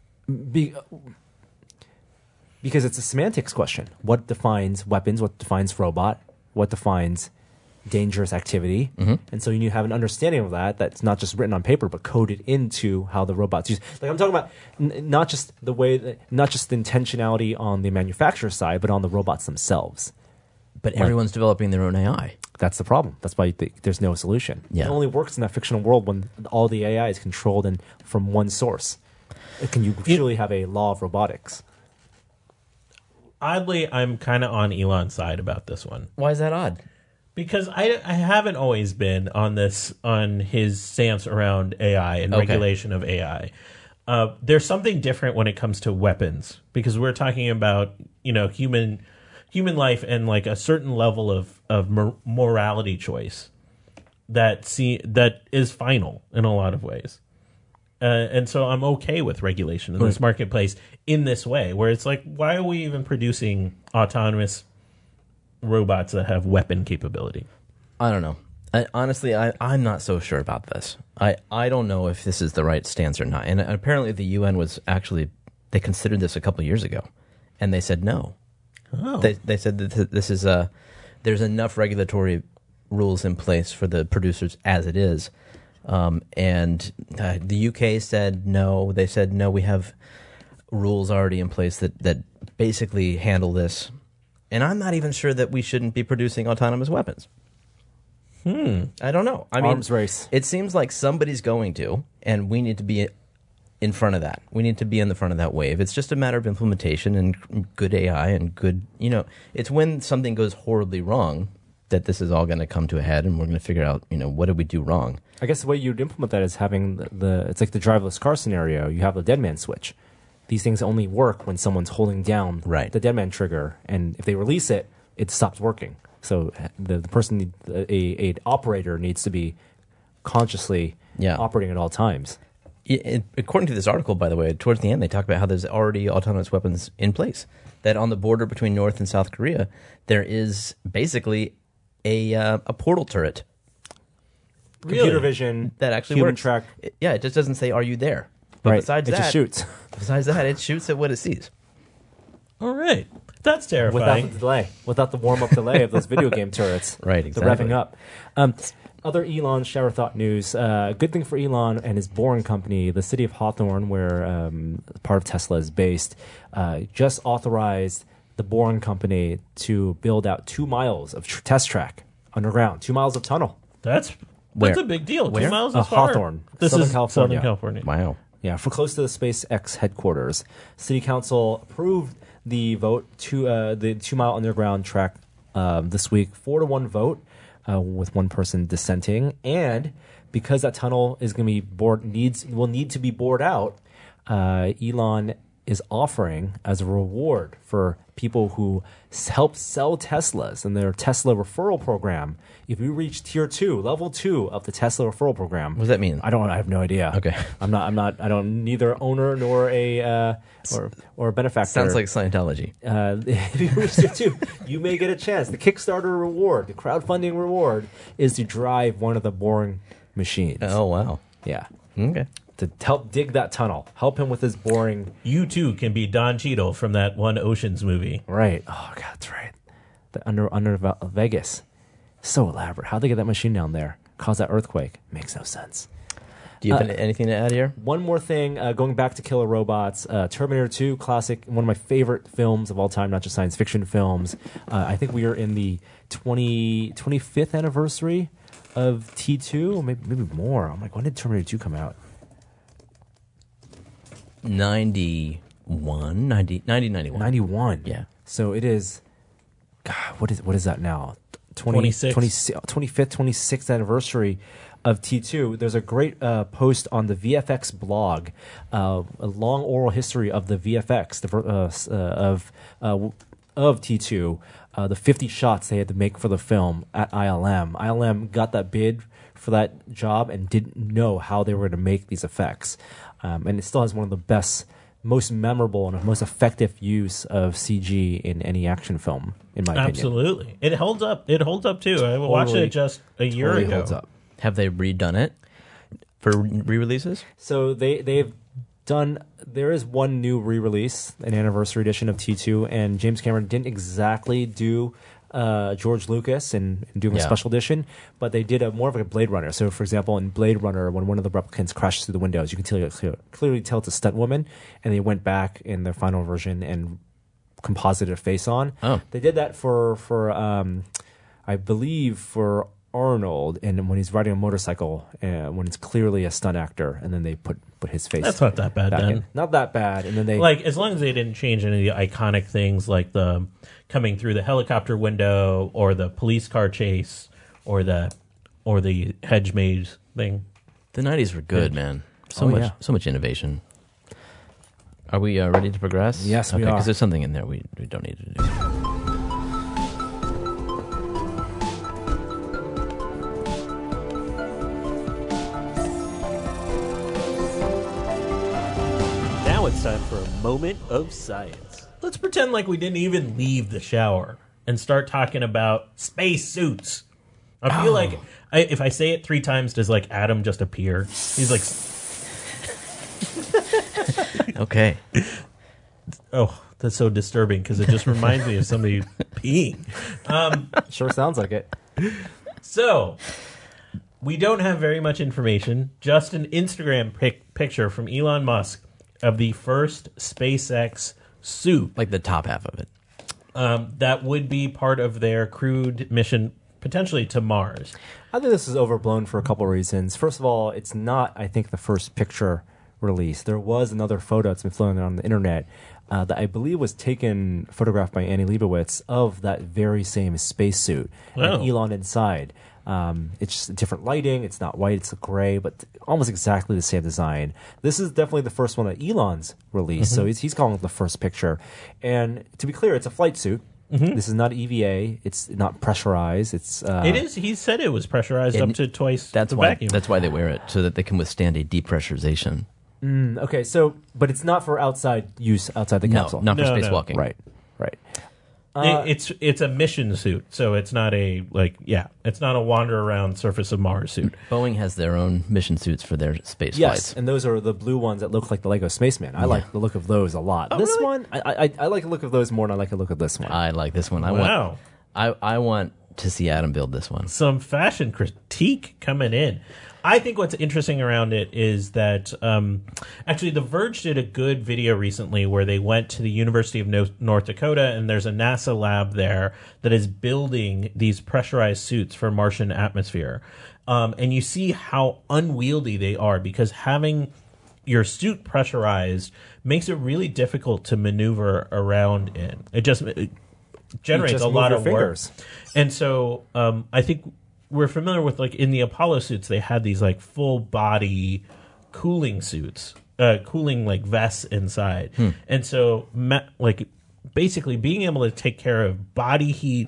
Because it's a semantics question. What defines weapons? What defines robot? What defines dangerous activity? And so you need to have an understanding of that that's not just written on paper, but coded into how the robots use. Like, I'm talking about not just the intentionality on the manufacturer side, but on the robots themselves. But everyone's developing their own AI. That's the problem. That's why there's no solution. Yeah. It only works in that fictional world when all the AI is controlled from one source. Can you truly have a law of robotics? Oddly, I'm kind of on Elon's side about this one. Why is that odd? Because I haven't always been on his stance around AI and regulation of AI. There's something different when it comes to weapons, because we're talking about, human life and like a certain level of morality choice that is final in a lot of ways. And so I'm okay with regulation in this marketplace in this way, where it's like, why are we even producing autonomous robots that have weapon capability? I don't know. Honestly, I'm not so sure about this. I don't know if this is the right stance or not. And apparently the UN they considered this a couple of years ago, and they said no. Oh. They said that this is there's enough regulatory rules in place for the producers as it is. And the UK said no. They said no, we have rules already in place that basically handle this. And I'm not even sure that we shouldn't be producing autonomous weapons. I don't know. I mean, Arms race. It seems like somebody's going to, and we need to be in front of that. We need to be in the front of that wave. It's just a matter of implementation and good AI and good, it's when something goes horribly wrong that this is all going to come to a head, and we're going to figure out, what did we do wrong? I guess the way you'd implement that is having it's like the driverless car scenario. You have the dead man switch. These things only work when someone's holding down the dead man trigger, and if they release it, it stops working. So the person, a operator, needs to be consciously operating at all times. According to this article, by the way, towards the end, they talk about how there's already autonomous weapons in place. That on the border between North and South Korea, there is basically a portal turret. Computer vision that actually human works. track. It just doesn't say, "Are you there?" But besides it that, just shoots. Besides that, it shoots at what it sees. All right. That's terrifying. Without the delay, without the warm-up delay of those video game turrets. Right, exactly. The revving up. Other Elon shower thought news. Good thing for Elon and his Boring company, the city of Hawthorne, where part of Tesla is based, just authorized the Boring company to build out 2 miles of test track underground, 2 miles of tunnel. That's Where? a big deal. Where? 2 miles is far. Hawthorne, This Southern is California. Southern California. Wow. Yeah, for close to the SpaceX headquarters. City Council approved the vote to the 2 mile underground track this week, 4-1 vote, with one person dissenting. And because that tunnel is going to be will need to be bored out, Elon is offering as a reward for people who help sell Teslas in their Tesla referral program. If you reach level 2 of the Tesla referral program, What does that mean? I have no idea. Okay. I don't neither owner nor a or a benefactor. Sounds like Scientology. If you reach tier 2, you may get a chance. The Kickstarter reward, the crowdfunding reward, is to drive one of the Boring machines. Oh, wow. Yeah. Okay. To help dig that tunnel. Help him with his Boring. You too can be Don Cheadle from that one Oceans movie. Right. Oh, God, that's right. The under Vegas. So elaborate. How'd they get that machine down there? Cause that earthquake? Makes no sense. Do you have anything to add here? One more thing, going back to Killer Robots, Terminator 2, classic, one of my favorite films of all time, not just science fiction films. I think we are in the 25th anniversary of T2, or maybe more. I'm like, when did Terminator 2 come out? 91. 91. Yeah. So it is, God, what is that now? 26. 25th, 26th anniversary of T2. There's a great post on the VFX blog, a long oral history of the VFX of T2, the 50 shots they had to make for the film at ILM. ILM got that bid for that job and didn't know how they were going to make these effects. And it still has one of the best, most memorable, and most effective use of CG in any action film, in my opinion. Absolutely. It holds up. It holds up too. I watched it just a year Totally ago. holds up. Have they redone it for re-releases? So they've done. There is one new re-release, an anniversary edition of T2, and James Cameron didn't exactly do George Lucas and do a special edition, but they did more of a Blade Runner. So, for example, in Blade Runner, when one of the replicants crashes through the windows, you can clearly tell it's a stunt woman, and they went back in their final version and composited a face on. Oh. They did that for I believe, for Arnold, and when he's riding a motorcycle, when it's clearly a stunt actor, and then they put his face. That's not that bad back then. in. Not that bad, and then they Like, as long as they didn't change any of the iconic things like the coming through the helicopter window or the police car chase or the hedge maze thing. The 90s were good, man. So Oh, much, yeah. so much innovation. Are we ready to progress? Yes, we okay, are. because there's something in there we don't need to do. Now it's time for a moment of science. Let's pretend like we didn't even leave the shower and start talking about space suits. I feel like if I say it 3 times, does like Adam just appear? He's like, Okay. oh, that's so disturbing because it just reminds me of somebody peeing. sure sounds like it. So, we don't have very much information, just an Instagram picture from Elon Musk of the first SpaceX suit. Like the top half of it. that would be part of their crewed mission potentially to Mars. I think this is overblown for a couple reasons. First of all, it's not, I think, the first picture release. There was another photo that's been floating around the internet that I believe was photographed by Annie Leibovitz of that very same spacesuit Wow. and Elon inside. It's just different lighting. It's not white, it's gray, but almost exactly the same design. This is definitely the first one that Elon's released, so he's calling it the first picture. And to be clear, it's a flight suit. This is not EVA. It's not pressurized. It is. He said it was pressurized up to twice That's the why. vacuum. That's why they wear it, so that they can withstand a depressurization. Okay, so, but it's not for outside use outside the capsule. No, not for No, no. spacewalking. Right. It's a mission suit, so it's not it's not a wander around surface of Mars suit. Boeing has their own mission suits for their space Yes, flights. and those are the blue ones that look like the Lego Spaceman. I like the look of those a lot. Oh, This really? one, I like the look of those more than I like the look of this one. I like this one. Wow. I want to see Adam build this one. Some fashion critique coming in. I think what's interesting around it is that actually The Verge did a good video recently where they went to the University of North Dakota, and there's a NASA lab there that is building these pressurized suits for Martian atmosphere. And you see how unwieldy they are, because having your suit pressurized makes it really difficult to maneuver around in. It generates just a lot move of your work. fingers. And so I think we're familiar with, like, in the Apollo suits, they had these like full body cooling suits, cooling like vests inside. And so like basically being able to take care of body heat,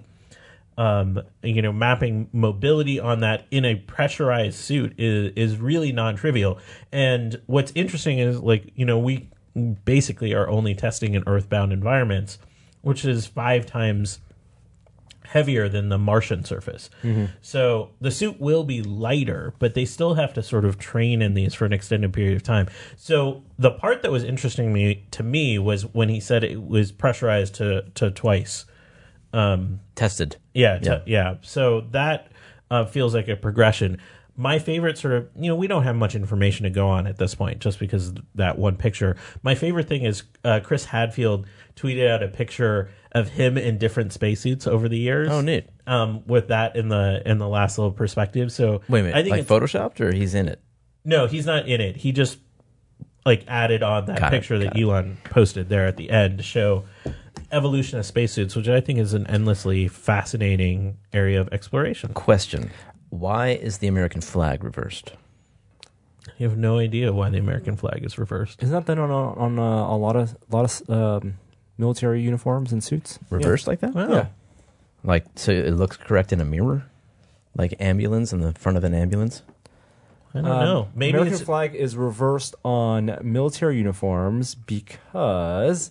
mapping mobility on that in a pressurized suit is really non-trivial. And what's interesting is, like, we basically are only testing in earthbound environments, which is 5 times heavier than the Martian surface. So the suit will be lighter, but they still have to sort of train in these for an extended period of time. So the part that was interesting to me was when he said it was pressurized to twice. Tested. Yeah. So that feels like a progression. My favorite sort of, we don't have much information to go on at this point just because of that one picture. My favorite thing is Chris Hadfield tweeted out a picture of him in different spacesuits over the years. Oh, neat. With that in the last little perspective. So Wait a minute. I think Like photoshopped, or he's in it? No, he's not in it. He just added on that Got it, picture that got it. Elon posted there at the end to show evolution of spacesuits, which I think is an endlessly fascinating area of exploration. Question: why is the American flag reversed? You have no idea why the American flag is reversed. Isn't that done on a lot of military uniforms and suits? Reversed like that? Wow. Yeah. Like, so it looks correct in a mirror, like ambulance in the front of an ambulance. I don't know. Maybe American it's flag is reversed on military uniforms because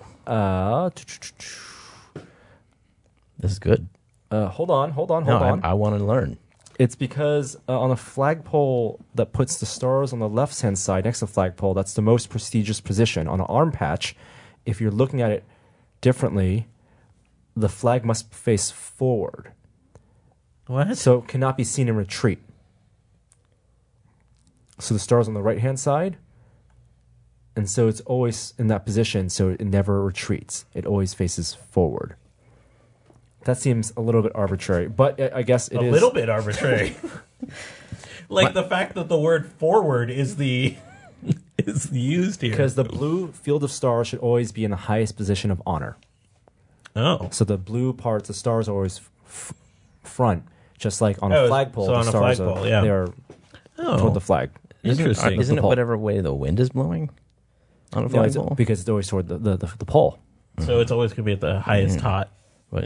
This is good. hold on. No, I want to learn. It's because on a flagpole that puts the stars on the left-hand side next to the flagpole, that's the most prestigious position. On an arm patch, if you're looking at it differently, the flag must face forward. what? So it cannot be seen in retreat. So the star's on the right-hand side, and so it's always in that position, so it never retreats. It always faces forward. That seems a little bit arbitrary, but I guess it a is. little bit arbitrary. The fact that the word forward is is used here. Because the blue field of stars should always be in the highest position of honor. Oh. So the blue parts, the stars are always front, just like on Oh, a flagpole. so the on a stars flagpole, are, yeah. they are toward the flag. Interesting. Isn't it pole. whatever way the wind is blowing on a Yeah, it's- flagpole? because it's always toward the pole. So it's always going to be at the highest hot. But,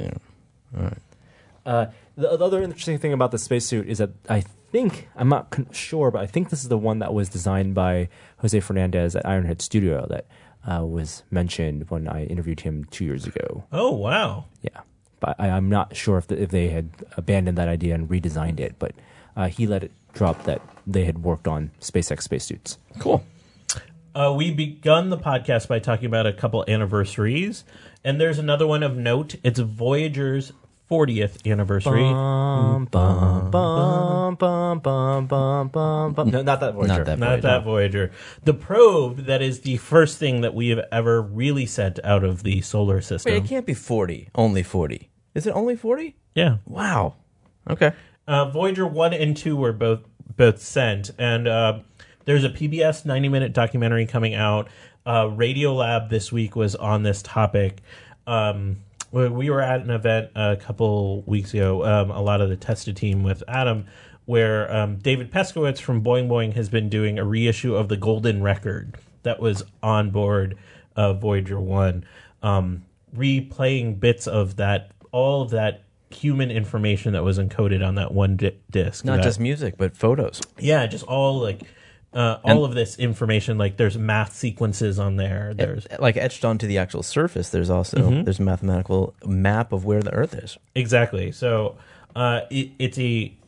The other interesting thing about the spacesuit is that I'm not sure, but I think this is the one that was designed by Jose Fernandez at Ironhead Studio that was mentioned when I interviewed him 2 years ago. Oh, wow. Yeah, but I'm not sure if they had abandoned that idea and redesigned it, but he let it drop that they had worked on SpaceX spacesuits. cool. We begun the podcast by talking about a couple anniversaries, and there's another one of note. It's Voyager's 40th anniversary. Bum, bum, bum, bum, bum, bum, bum, bum. No, not that Voyager. Not that. Not that Voyager. The probe that is the first thing that we have ever really sent out of the solar system. Wait, it can't be 40. Only 40. Is it only 40? Yeah. Wow. Okay. Voyager 1 and 2 were both sent, and there's a PBS 90-minute documentary coming out. Radiolab this week was on this topic. We were at an event a couple weeks ago, a lot of the Tested team with Adam, where David Peskowitz from Boing Boing has been doing a reissue of the Golden Record that was on board Voyager 1, replaying bits of that, all of that human information that was encoded on that one disc. Not just music, but photos. Yeah, just all like all of this information. Like there's math sequences on there. There's like etched onto the actual surface. There's also there's a mathematical map of where the Earth is. exactly. So it's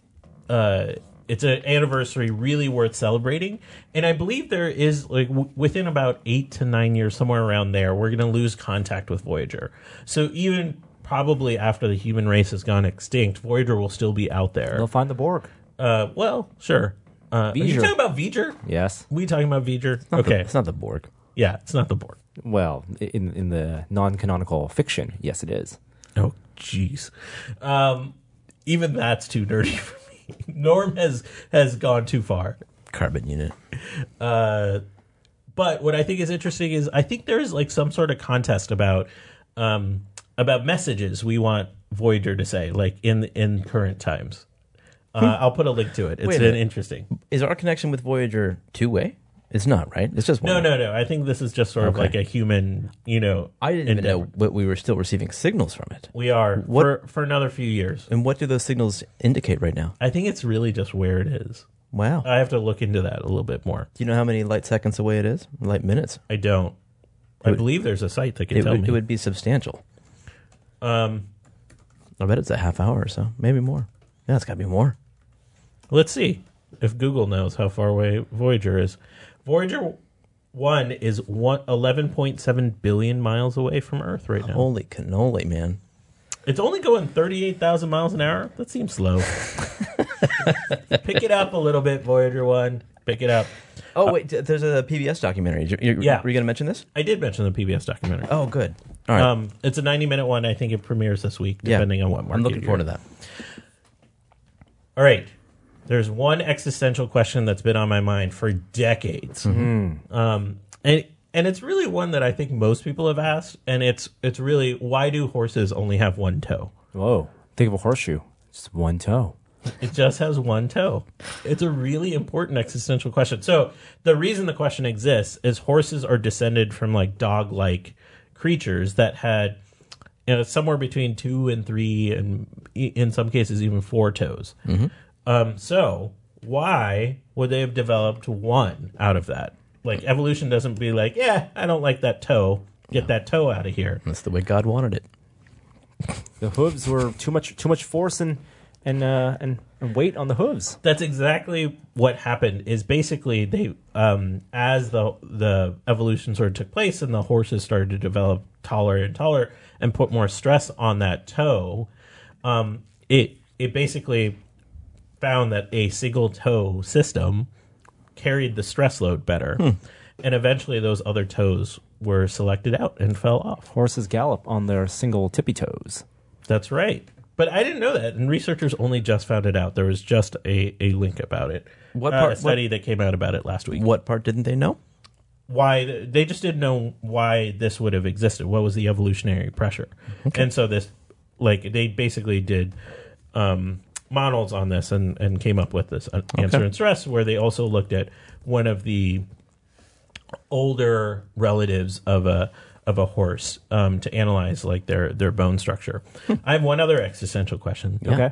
an anniversary really worth celebrating, and I believe there is like within about 8 to 9 years, somewhere around there, we're going to lose contact with Voyager. So even probably after the human race has gone extinct, Voyager will still be out there. They'll find the Borg. Well, sure. Are you talking about V'ger? Yes. We talking about V'ger? Okay. It's not the Borg. Yeah, it's not the Borg. Well, in the non-canonical fiction, yes, it is. Oh, jeez. Even that's too nerdy for me. Norm has gone too far. Carbon unit. But what I think is interesting is I think there's like some sort of contest about messages we want Voyager to say, like in current times. I'll put a link to it. It's Wait a minute. interesting. Is our connection with Voyager two-way? It's not, right? It's just one. No. I think this is just sort of Okay. like a human, I didn't even know, endeavor. but we were still receiving signals from it. We are for another few years. And what do those signals indicate right now? I think it's really just where it is. Wow. I have to look into that a little bit more. Do you know how many light seconds away it is? Light minutes? I don't. I believe there's a site that can tell me. It would be substantial. I bet it's a half hour or so. Maybe more. Yeah, it's got to be more. Let's see if Google knows how far away Voyager is. Voyager 1 is 11.7 billion miles away from Earth right now. Holy cannoli, man. It's only going 38,000 miles an hour. That seems slow. Pick it up a little bit, Voyager 1. Pick it up. Oh, wait, there's a PBS documentary. Yeah. Were you going to mention this? I did mention the PBS documentary. Oh, good. All right. It's a 90-minute one. I think it premieres this week, depending on what market I'm looking you're forward to in. that. All right. There's one existential question that's been on my mind for decades. And it's really one that I think most people have asked, and it's really, why do horses only have one toe? Whoa. Think of a horseshoe. Just one toe. It just has one toe. It's a really important existential question. So the reason the question exists is horses are descended from like dog-like creatures that had somewhere between 2 and 3 and in some cases even 4 toes. So why would they have developed one out of that? Like evolution doesn't be like, yeah, I don't like that toe. Get that toe out of here. That's the way God wanted it. The hooves were too much force and weight on the hooves. That's exactly what happened. Is basically they as the evolution sort of took place and the horses started to develop taller and taller and put more stress on that toe. It basically found that a single toe system carried the stress load better, and eventually those other toes were selected out and fell off. Horses gallop on their single tippy toes. That's right. But I didn't know that, and researchers only just found it out. There was just a link about it. What part- a study that came out about it last week. What part didn't they know? Why they just didn't know why this would have existed. What was the evolutionary pressure? And so this, like, they basically did models on this and came up with this answer and stress, where they also looked at one of the older relatives of a horse to analyze like their bone structure. I have one other existential question. Okay.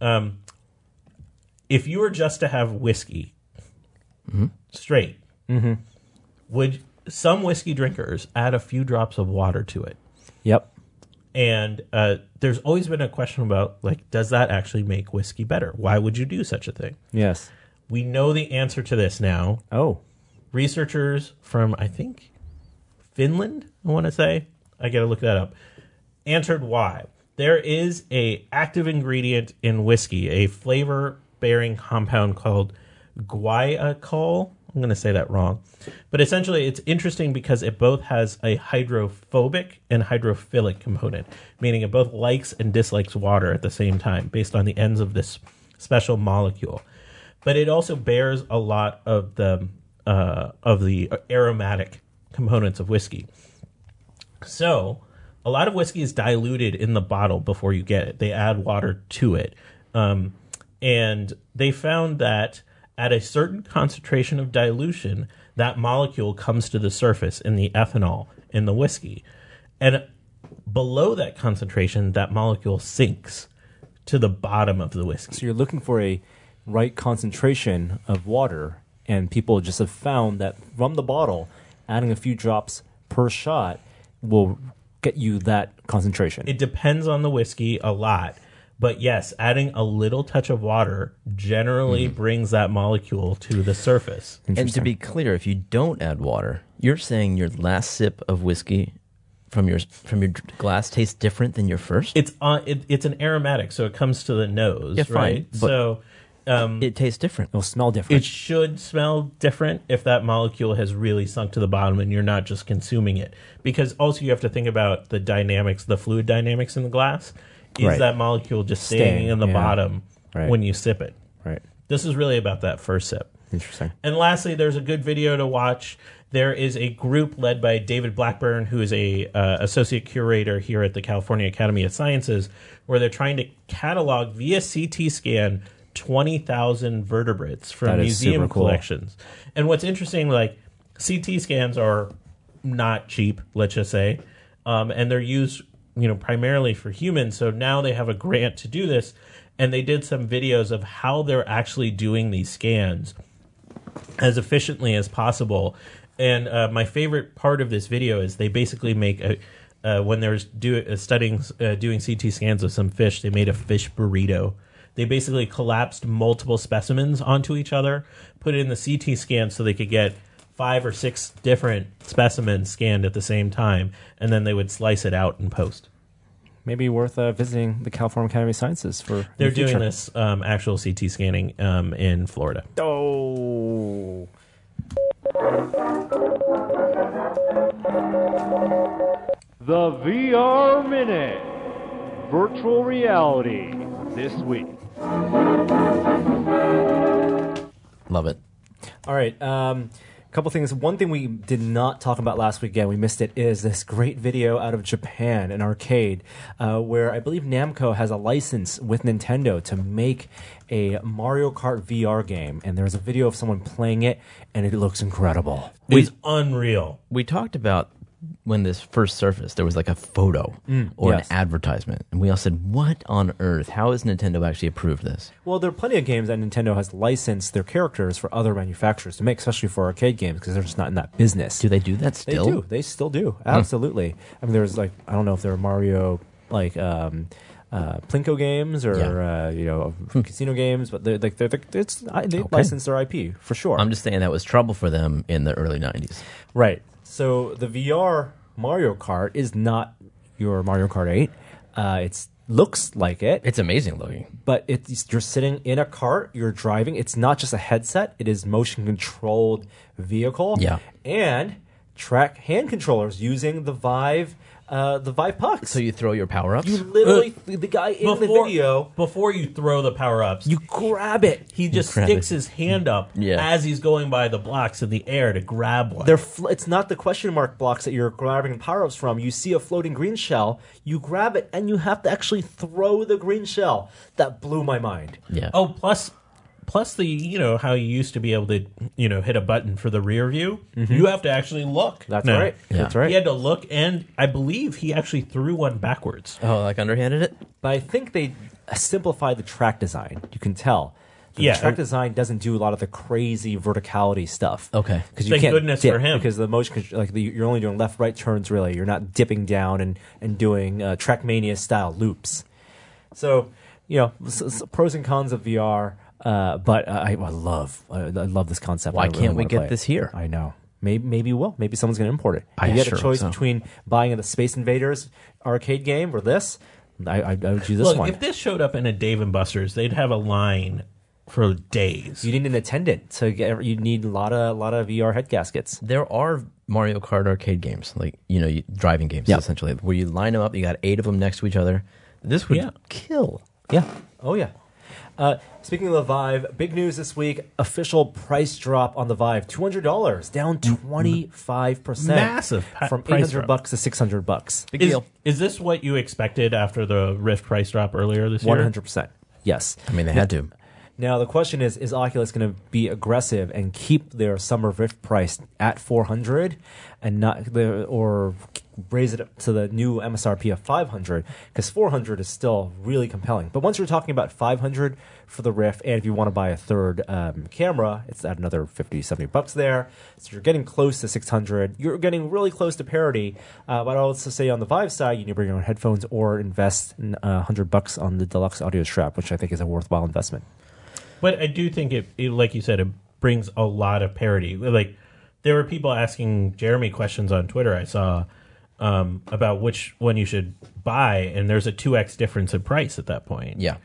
If you were just to have whiskey straight, would some whiskey drinkers add a few drops of water to it? Yep. And there's always been a question about, like, does that actually make whiskey better? Why would you do such a thing? Yes. We know the answer to this now. Oh. Researchers from, I think, Finland, I want to say, I got to look that up, answered why. There is a active ingredient in whiskey, a flavor-bearing compound called guaiacol. I'm going to say that wrong. But essentially, it's interesting because it both has a hydrophobic and hydrophilic component, meaning it both likes and dislikes water at the same time based on the ends of this special molecule. But it also bears a lot of the aromatic components of whiskey. So a lot of whiskey is diluted in the bottle before you get it. They add water to it. And they found that at a certain concentration of dilution, that molecule comes to the surface in the ethanol in the whiskey. And below that concentration, that molecule sinks to the bottom of the whiskey. So you're looking for a right concentration of water, and people just have found that from the bottle, adding a few drops per shot will get you that concentration. It depends on the whiskey a lot. But yes, adding a little touch of water generally brings that molecule to the surface. And to be clear, if you don't add water, you're saying your last sip of whiskey from your glass tastes different than your first? It's an aromatic, so it comes to the nose, Yeah, fine, right? but So it tastes different. It'll smell different. it should smell different if that molecule has really sunk to the bottom and you're not just consuming it. Because also you have to think about the dynamics, the fluid dynamics in the glass. Is Right. that molecule just staying in the yeah. bottom Right. when you sip it? Right. This is really about that first sip. Interesting. And lastly, there's a good video to watch. There is a group led by David Blackburn, who is a associate curator here at the California Academy of Sciences, where they're trying to catalog via CT scan 20,000 vertebrates from That is museum super cool. collections. And what's interesting, like CT scans are not cheap, let's just say, and they're used, primarily for humans. So now they have a grant to do this, and they did some videos of how they're actually doing these scans as efficiently as possible. And my favorite part of this video is they basically make when they're doing CT scans of some fish, they made a fish burrito. They basically collapsed multiple specimens onto each other, put it in the CT scan so they could get 5 or 6 different specimens scanned at the same time, and then they would slice it out in post. Maybe worth visiting the California Academy of Sciences for. They're doing this actual CT scanning in Florida. Oh. The VR Minute. Virtual reality this week. Love it. All right. Couple things. One thing we did not talk about last weekend, we missed it, is this great video out of Japan, an arcade, where I believe Namco has a license with Nintendo to make a Mario Kart VR game. And there's a video of someone playing it, and it looks incredible. It's unreal. We talked about when this first surfaced, there was like a photo or yes. an advertisement. And we all said, what on earth? How has Nintendo actually approved this? Well, there are plenty of games that Nintendo has licensed their characters for other manufacturers to make, especially for arcade games, because they're just not in that business. Do they do that They still? do. They still do. Absolutely. I mean, there's like, I don't know if there are Mario, like, Plinko games or, casino games, but they license their IP for sure. I'm just saying that was trouble for them in the early 90s. Right. So the VR Mario Kart is not your Mario Kart 8. It looks like it. It's amazing looking. But you're sitting in a cart, you're driving. It's not just a headset. It is motion-controlled vehicle. Yeah. And track hand controllers using the Vive pucks. So you throw your power-ups? You literally, the guy in the video, Before you throw the power-ups, you grab it. he just grab sticks it. his hand up Yeah. as he's going by the blocks in the air to grab one. It's not the question mark blocks that you're grabbing power-ups from. You see a floating green shell, you grab it, and you have to actually throw the green shell. That blew my mind. Yeah. Oh, plus the, how you used to be able to, hit a button for the rear view. You have to actually look. That's now. right. Yeah. That's right. He had to look, and I believe he actually threw one backwards. Oh, like underhanded it? But I think they simplified the track design. You can tell. The Yeah. track design doesn't do a lot of the crazy verticality stuff. Okay. Because you Thank can't goodness dip for him. because the motion, you're only doing left-right turns. Really, you're not dipping down and doing Trackmania style loops. So, pros and cons of VR. But I love this concept. Why I really can't we wanna get play it. this here? I know. Maybe we'll. Maybe someone's going to import it. I If you had sure a choice hope so. between buying the Space Invaders arcade game or this, I would use this Look, one. if this showed up in a Dave and Buster's, they'd have a line for days. You need an attendant to get. You need a lot of VR head gaskets. There are Mario Kart arcade games, like driving games, essentially, where you line them up. You got 8 of them next to each other. This would kill. Yeah. Oh yeah. Speaking of the Vive, big news this week: official price drop on the Vive, $200, down 25%, Massive from price $800 drop. to $600. Big deal. Is this what you expected after the Rift price drop earlier this year? 100%. Yes. I mean, they had to. Now the question is Oculus going to be aggressive and keep their summer Rift price at $400 and or raise it up to the new MSRP of $500? Because $400 is still really compelling. But once you're talking about $500 for the Rift, and if you want to buy a third camera, it's at another $50-$70 there. So you're getting close to $600. You're getting really close to parity. But I'll also say on the Vive side, you need to bring your own headphones or invest $100 on the deluxe audio strap, which I think is a worthwhile investment. But I do think it, like you said, it brings a lot of parity. Like, there were people asking Jeremy questions on Twitter I saw about which one you should buy, and there's a 2x difference in price at that point. Yeah.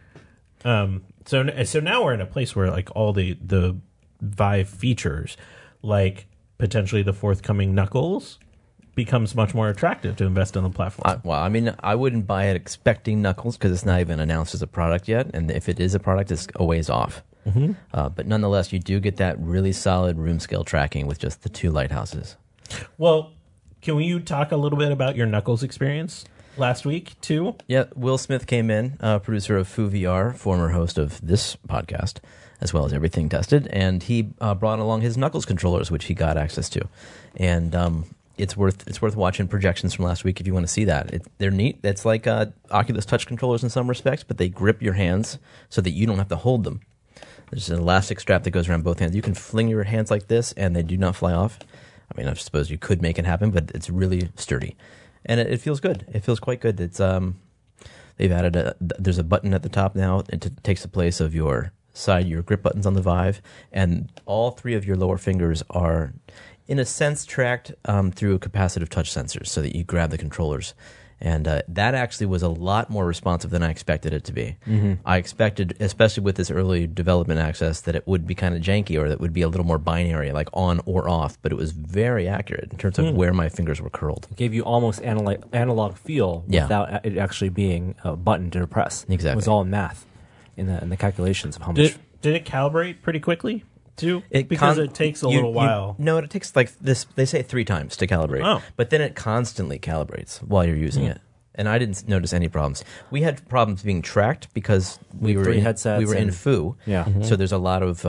So now we're in a place where like all the Vive features, like potentially the forthcoming Knuckles, becomes much more attractive to invest in the platform. Well, I mean, I wouldn't buy it expecting Knuckles because it's not even announced as a product yet, and if it is a product, it's a ways off. Mm-hmm. But nonetheless, you do get that really solid room scale tracking with just the 2 lighthouses. Well, can you talk a little bit about your Knuckles experience last week too? Yeah, Will Smith came in, producer of FooVR, former host of this podcast, as well as Everything Tested, and he brought along his Knuckles controllers, which he got access to, and it's worth watching projections from last week if you want to see that. They're neat. It's like Oculus Touch controllers in some respects, but they grip your hands so that you don't have to hold them. There's an elastic strap that goes around both hands. You can fling your hands like this, and they do not fly off. I mean, I suppose you could make it happen, but it's really sturdy, and it feels good. It feels quite good. It's they've added there's a button at the top now. It takes the place of your grip buttons on the Vive, and all 3 of your lower fingers are, in a sense, tracked through capacitive touch sensors so that you grab the controllers. And that actually was a lot more responsive than I expected it to be. Mm-hmm. I expected, especially with this early development access, that it would be kind of janky or that it would be a little more binary, like on or off. But it was very accurate in terms of where my fingers were curled. It gave you almost analog feel without it actually being a button to press. Exactly. It was all in math in the calculations of how much. Did it calibrate pretty quickly? Too? It takes a little while. No, it takes like this. They say 3 times to calibrate. Oh. But then it constantly calibrates while you're using it. And I didn't notice any problems. We had problems being tracked because we were in Foo. Yeah. Mm-hmm. So there's a lot of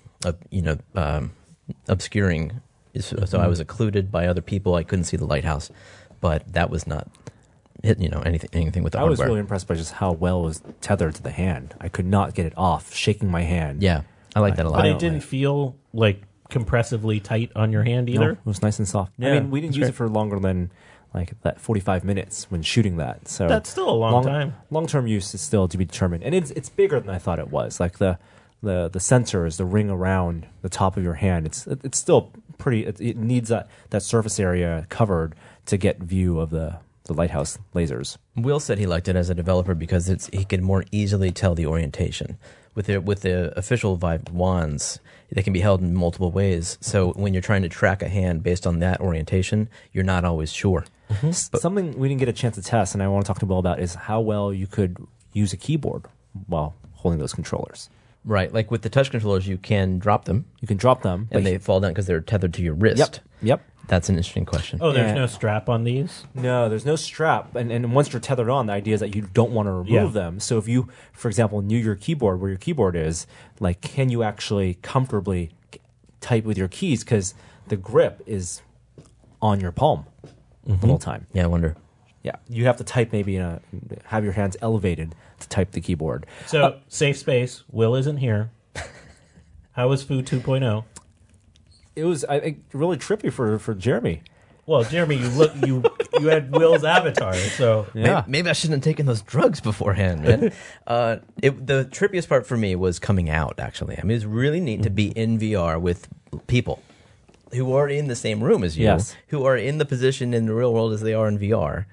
obscuring. So I was occluded by other people. I couldn't see the lighthouse, but that was not anything with the hardware. I was really impressed by just how well it was tethered to the hand. I could not get it off, shaking my hand. Yeah. I like that a lot. But it didn't feel like compressively tight on your hand either? No, it was nice and soft. Yeah, I mean, we didn't use it for longer than like that 45 minutes when shooting that. So that's still a long time. Long-term use is still to be determined. And it's bigger than I thought it was. Like the sensors, the ring around the top of your hand, it's still pretty, it needs that surface area covered to get view of the lighthouse lasers. Will said he liked it as a developer because he could more easily tell the orientation. With the official Vive wands, they can be held in multiple ways. So when you're trying to track a hand based on that orientation, you're not always sure. Mm-hmm. Something we didn't get a chance to test, and I want to talk to Will about, is how well you could use a keyboard while holding those controllers. Right, like with the touch controllers, you can drop them. You can drop them, and they fall down because they're tethered to your wrist. Yep. That's an interesting question. Oh, there's no strap on these? No, there's no strap. And once you're tethered on, the idea is that you don't want to remove them. So if you, for example, knew your keyboard, where your keyboard is, like, can you actually comfortably type with your keys? Because the grip is on your palm the whole time. Yeah, I wonder. Yeah, you have to type maybe have your hands elevated to type the keyboard. So, safe space. Will isn't here. How was Foo 2.0? It was, I think, really trippy for Jeremy. Well, Jeremy, you had Will's avatar, so yeah. Maybe I shouldn't have taken those drugs beforehand, man. The trippiest part for me was coming out. Actually, I mean, it's really neat to be in VR with people who are in the same room as you, who are in the position in the real world as they are in VR.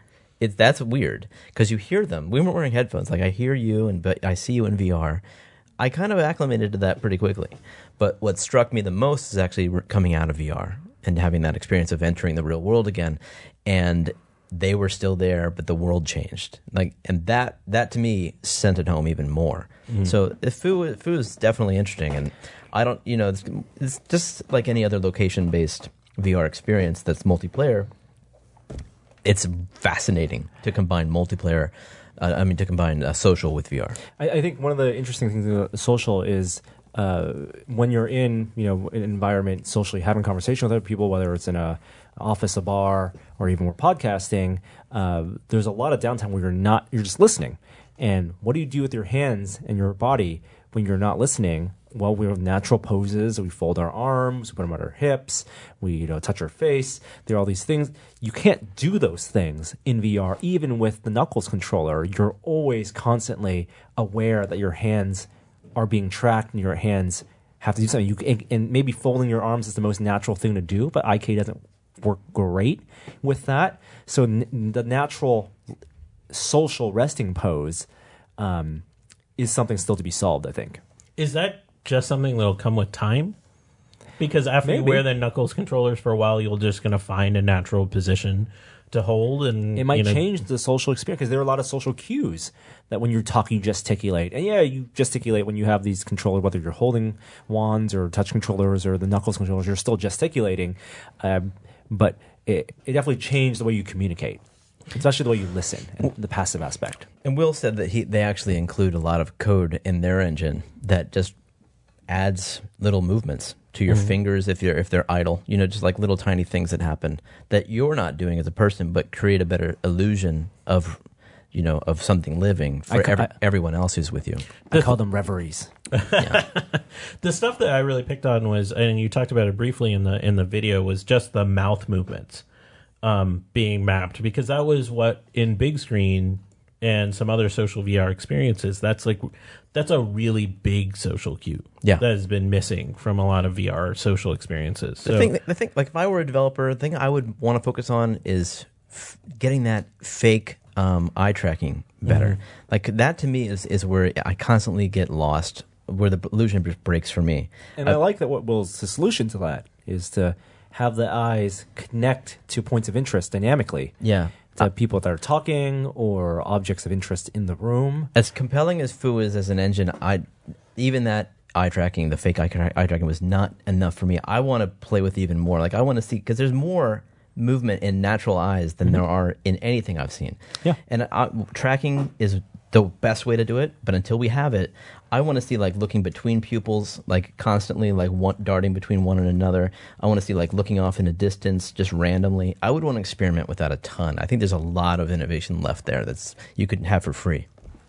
that's weird because you hear them. We weren't wearing headphones. Like I hear you, but I see you in VR. I kind of acclimated to that pretty quickly. But what struck me the most is actually coming out of VR and having that experience of entering the real world again. And they were still there, but the world changed. And that to me sent it home even more. Mm-hmm. So Fu is definitely interesting. And I don't, it's just like any other location-based VR experience that's multiplayer. It's fascinating to combine multiplayer. To combine social with VR. I think one of the interesting things about social is when you're in an environment socially having conversation with other people, whether it's in a office, a bar, or even we're podcasting. There's a lot of downtime where you're just listening. And what do you do with your hands and your body when you're not listening? Well, we have natural poses. We fold our arms, we put them on our hips, we touch our face. There are all these things. You can't do those things in VR, even with the Knuckles controller. You're always constantly aware that your hands are being tracked and your hands have to do something. And maybe folding your arms is the most natural thing to do, but IK doesn't work great with that. So the natural social resting pose is something still to be solved, I think. Is that just something that'll come with time? Because after you wear the Knuckles controllers for a while, you're just going to find a natural position to hold. And it might change the social experience because there are a lot of social cues that when you're talking, you gesticulate. And you gesticulate when you have these controllers, whether you're holding wands or touch controllers or the Knuckles controllers, you're still gesticulating. But it definitely changed the way you communicate, especially the way you listen and the passive aspect. And Will said that they actually include a lot of code in their engine that just adds little movements to your fingers if they're idle, just like little tiny things that happen that you're not doing as a person, but create a better illusion of something living for everyone else who's with you. I call them reveries. The stuff that I really picked on was, and you talked about it briefly in the video, was just the mouth movements being mapped, because that was what in big screen and some other social VR experiences, that's a really big social cue that has been missing from a lot of VR social experiences. So, the thing, like if I were a developer, the thing I would want to focus on is getting that fake eye tracking better. Mm-hmm. Like that to me is where I constantly get lost, where the illusion breaks for me. And I like that the solution to that is to have the eyes connect to points of interest dynamically. Yeah. To people that are talking or objects of interest in the room. As compelling as Fu is as an engine, even that eye tracking, the fake eye tracking, was not enough for me. I want to play with even more. Like I want to see, because there's more movement in natural eyes than there are in anything I've seen. Yeah. And tracking is the best way to do it, but until we have it, I want to see like looking between pupils, like constantly, like darting between one and another. I want to see like looking off in a distance just randomly. I would want to experiment with that a ton. I think there's a lot of innovation left there that's you could have for free.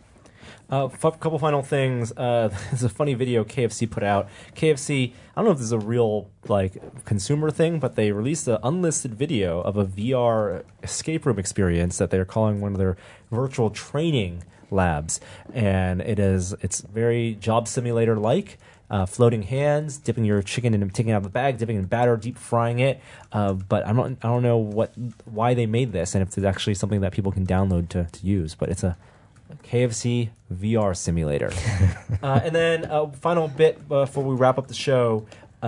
Couple final things. There's a funny video KFC put out. KFC, I don't know if this is a real consumer thing, but they released an unlisted video of a VR escape room experience that they're calling one of their virtual training labs, and it's very job simulator like. Floating hands, dipping your chicken and taking it out of the bag, dipping in batter, deep frying it. But I don't know why they made this, and if it's actually something that people can download to use. But it's a KFC VR simulator. And then final bit before we wrap up the show: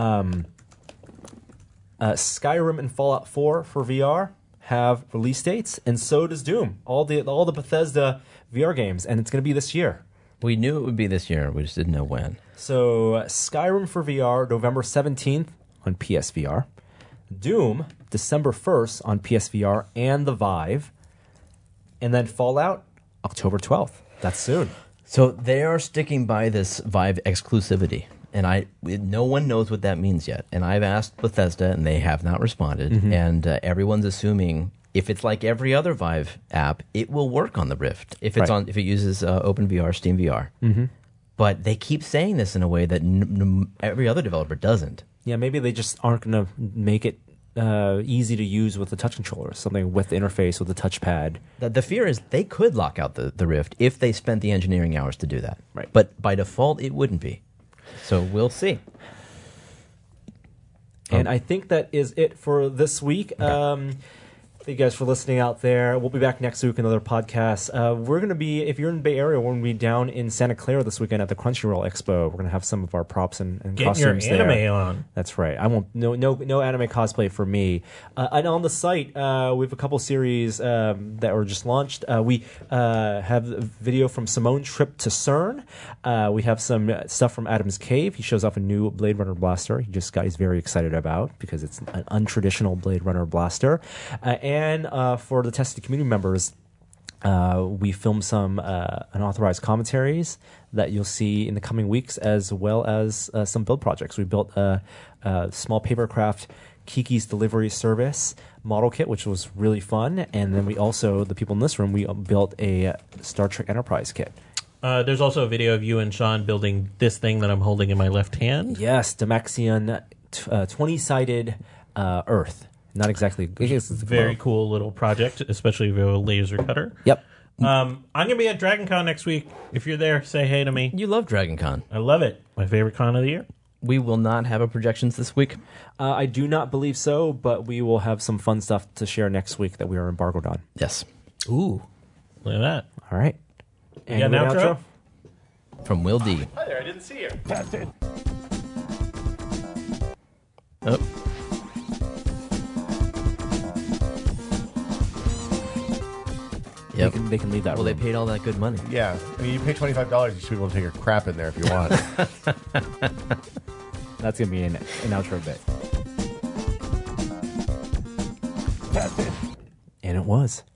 Skyrim and Fallout 4 for VR have release dates, and so does Doom. All the Bethesda VR games, and it's going to be this year. We knew it would be this year. We just didn't know when. So Skyrim for VR, November 17th on PSVR. Doom, December 1st on PSVR and the Vive. And then Fallout, October 12th. That's soon. So they are sticking by this Vive exclusivity. And no one knows what that means yet. And I've asked Bethesda, and they have not responded. Mm-hmm. And everyone's assuming if it's like every other Vive app, it will work on the Rift. If it's if it uses OpenVR, SteamVR. Mm-hmm. But they keep saying this in a way that every other developer doesn't. Yeah, maybe they just aren't going to make it easy to use with the touch controller, something with the interface, with the touchpad. The fear is they could lock out the Rift if they spent the engineering hours to do that. Right. But by default, it wouldn't be. So we'll see. And I think that is it for this week. Okay. Thank you guys for listening out there. We'll be back next week with another podcast. We're going to be, if you're in the Bay Area, we're going to be down in Santa Clara this weekend at the Crunchyroll Expo. We're going to have some of our props and Getting your costumes anime there. on. That's right. I won't. No anime cosplay for me. And on the site, we have a couple series that were just launched. We have a video from Simone's trip to CERN. We have some stuff from Adam's Cave. He shows off a new Blade Runner blaster. He's very excited about because it's an untraditional Blade Runner blaster. And for the tested community members, we filmed some unauthorized commentaries that you'll see in the coming weeks, as well as some build projects. We built a small papercraft Kiki's Delivery Service model kit, which was really fun. And then we also, the people in this room, we built a Star Trek Enterprise kit. There's also a video of you and Sean building this thing that I'm holding in my left hand. Yes, Demaxion 20-sided Earth. Not exactly. It's Very cool little project, especially if you have a laser cutter. Yep. I'm going to be at Dragon Con next week. If you're there, say hey to me. You love Dragon Con. I love it. My favorite con of the year. We will not have a projections this week. I do not believe so, but we will have some fun stuff to share next week that we are embargoed on. Yes. Ooh, look at that. All right. You got an outro? From Will D. Hi there, I didn't see you. Oh. Yep. They can leave that Well, they room. paid all that good money. Yeah, I mean, you pay $25, you should be able to take a crap in there if you want. That's going to be an outro bit. And it was.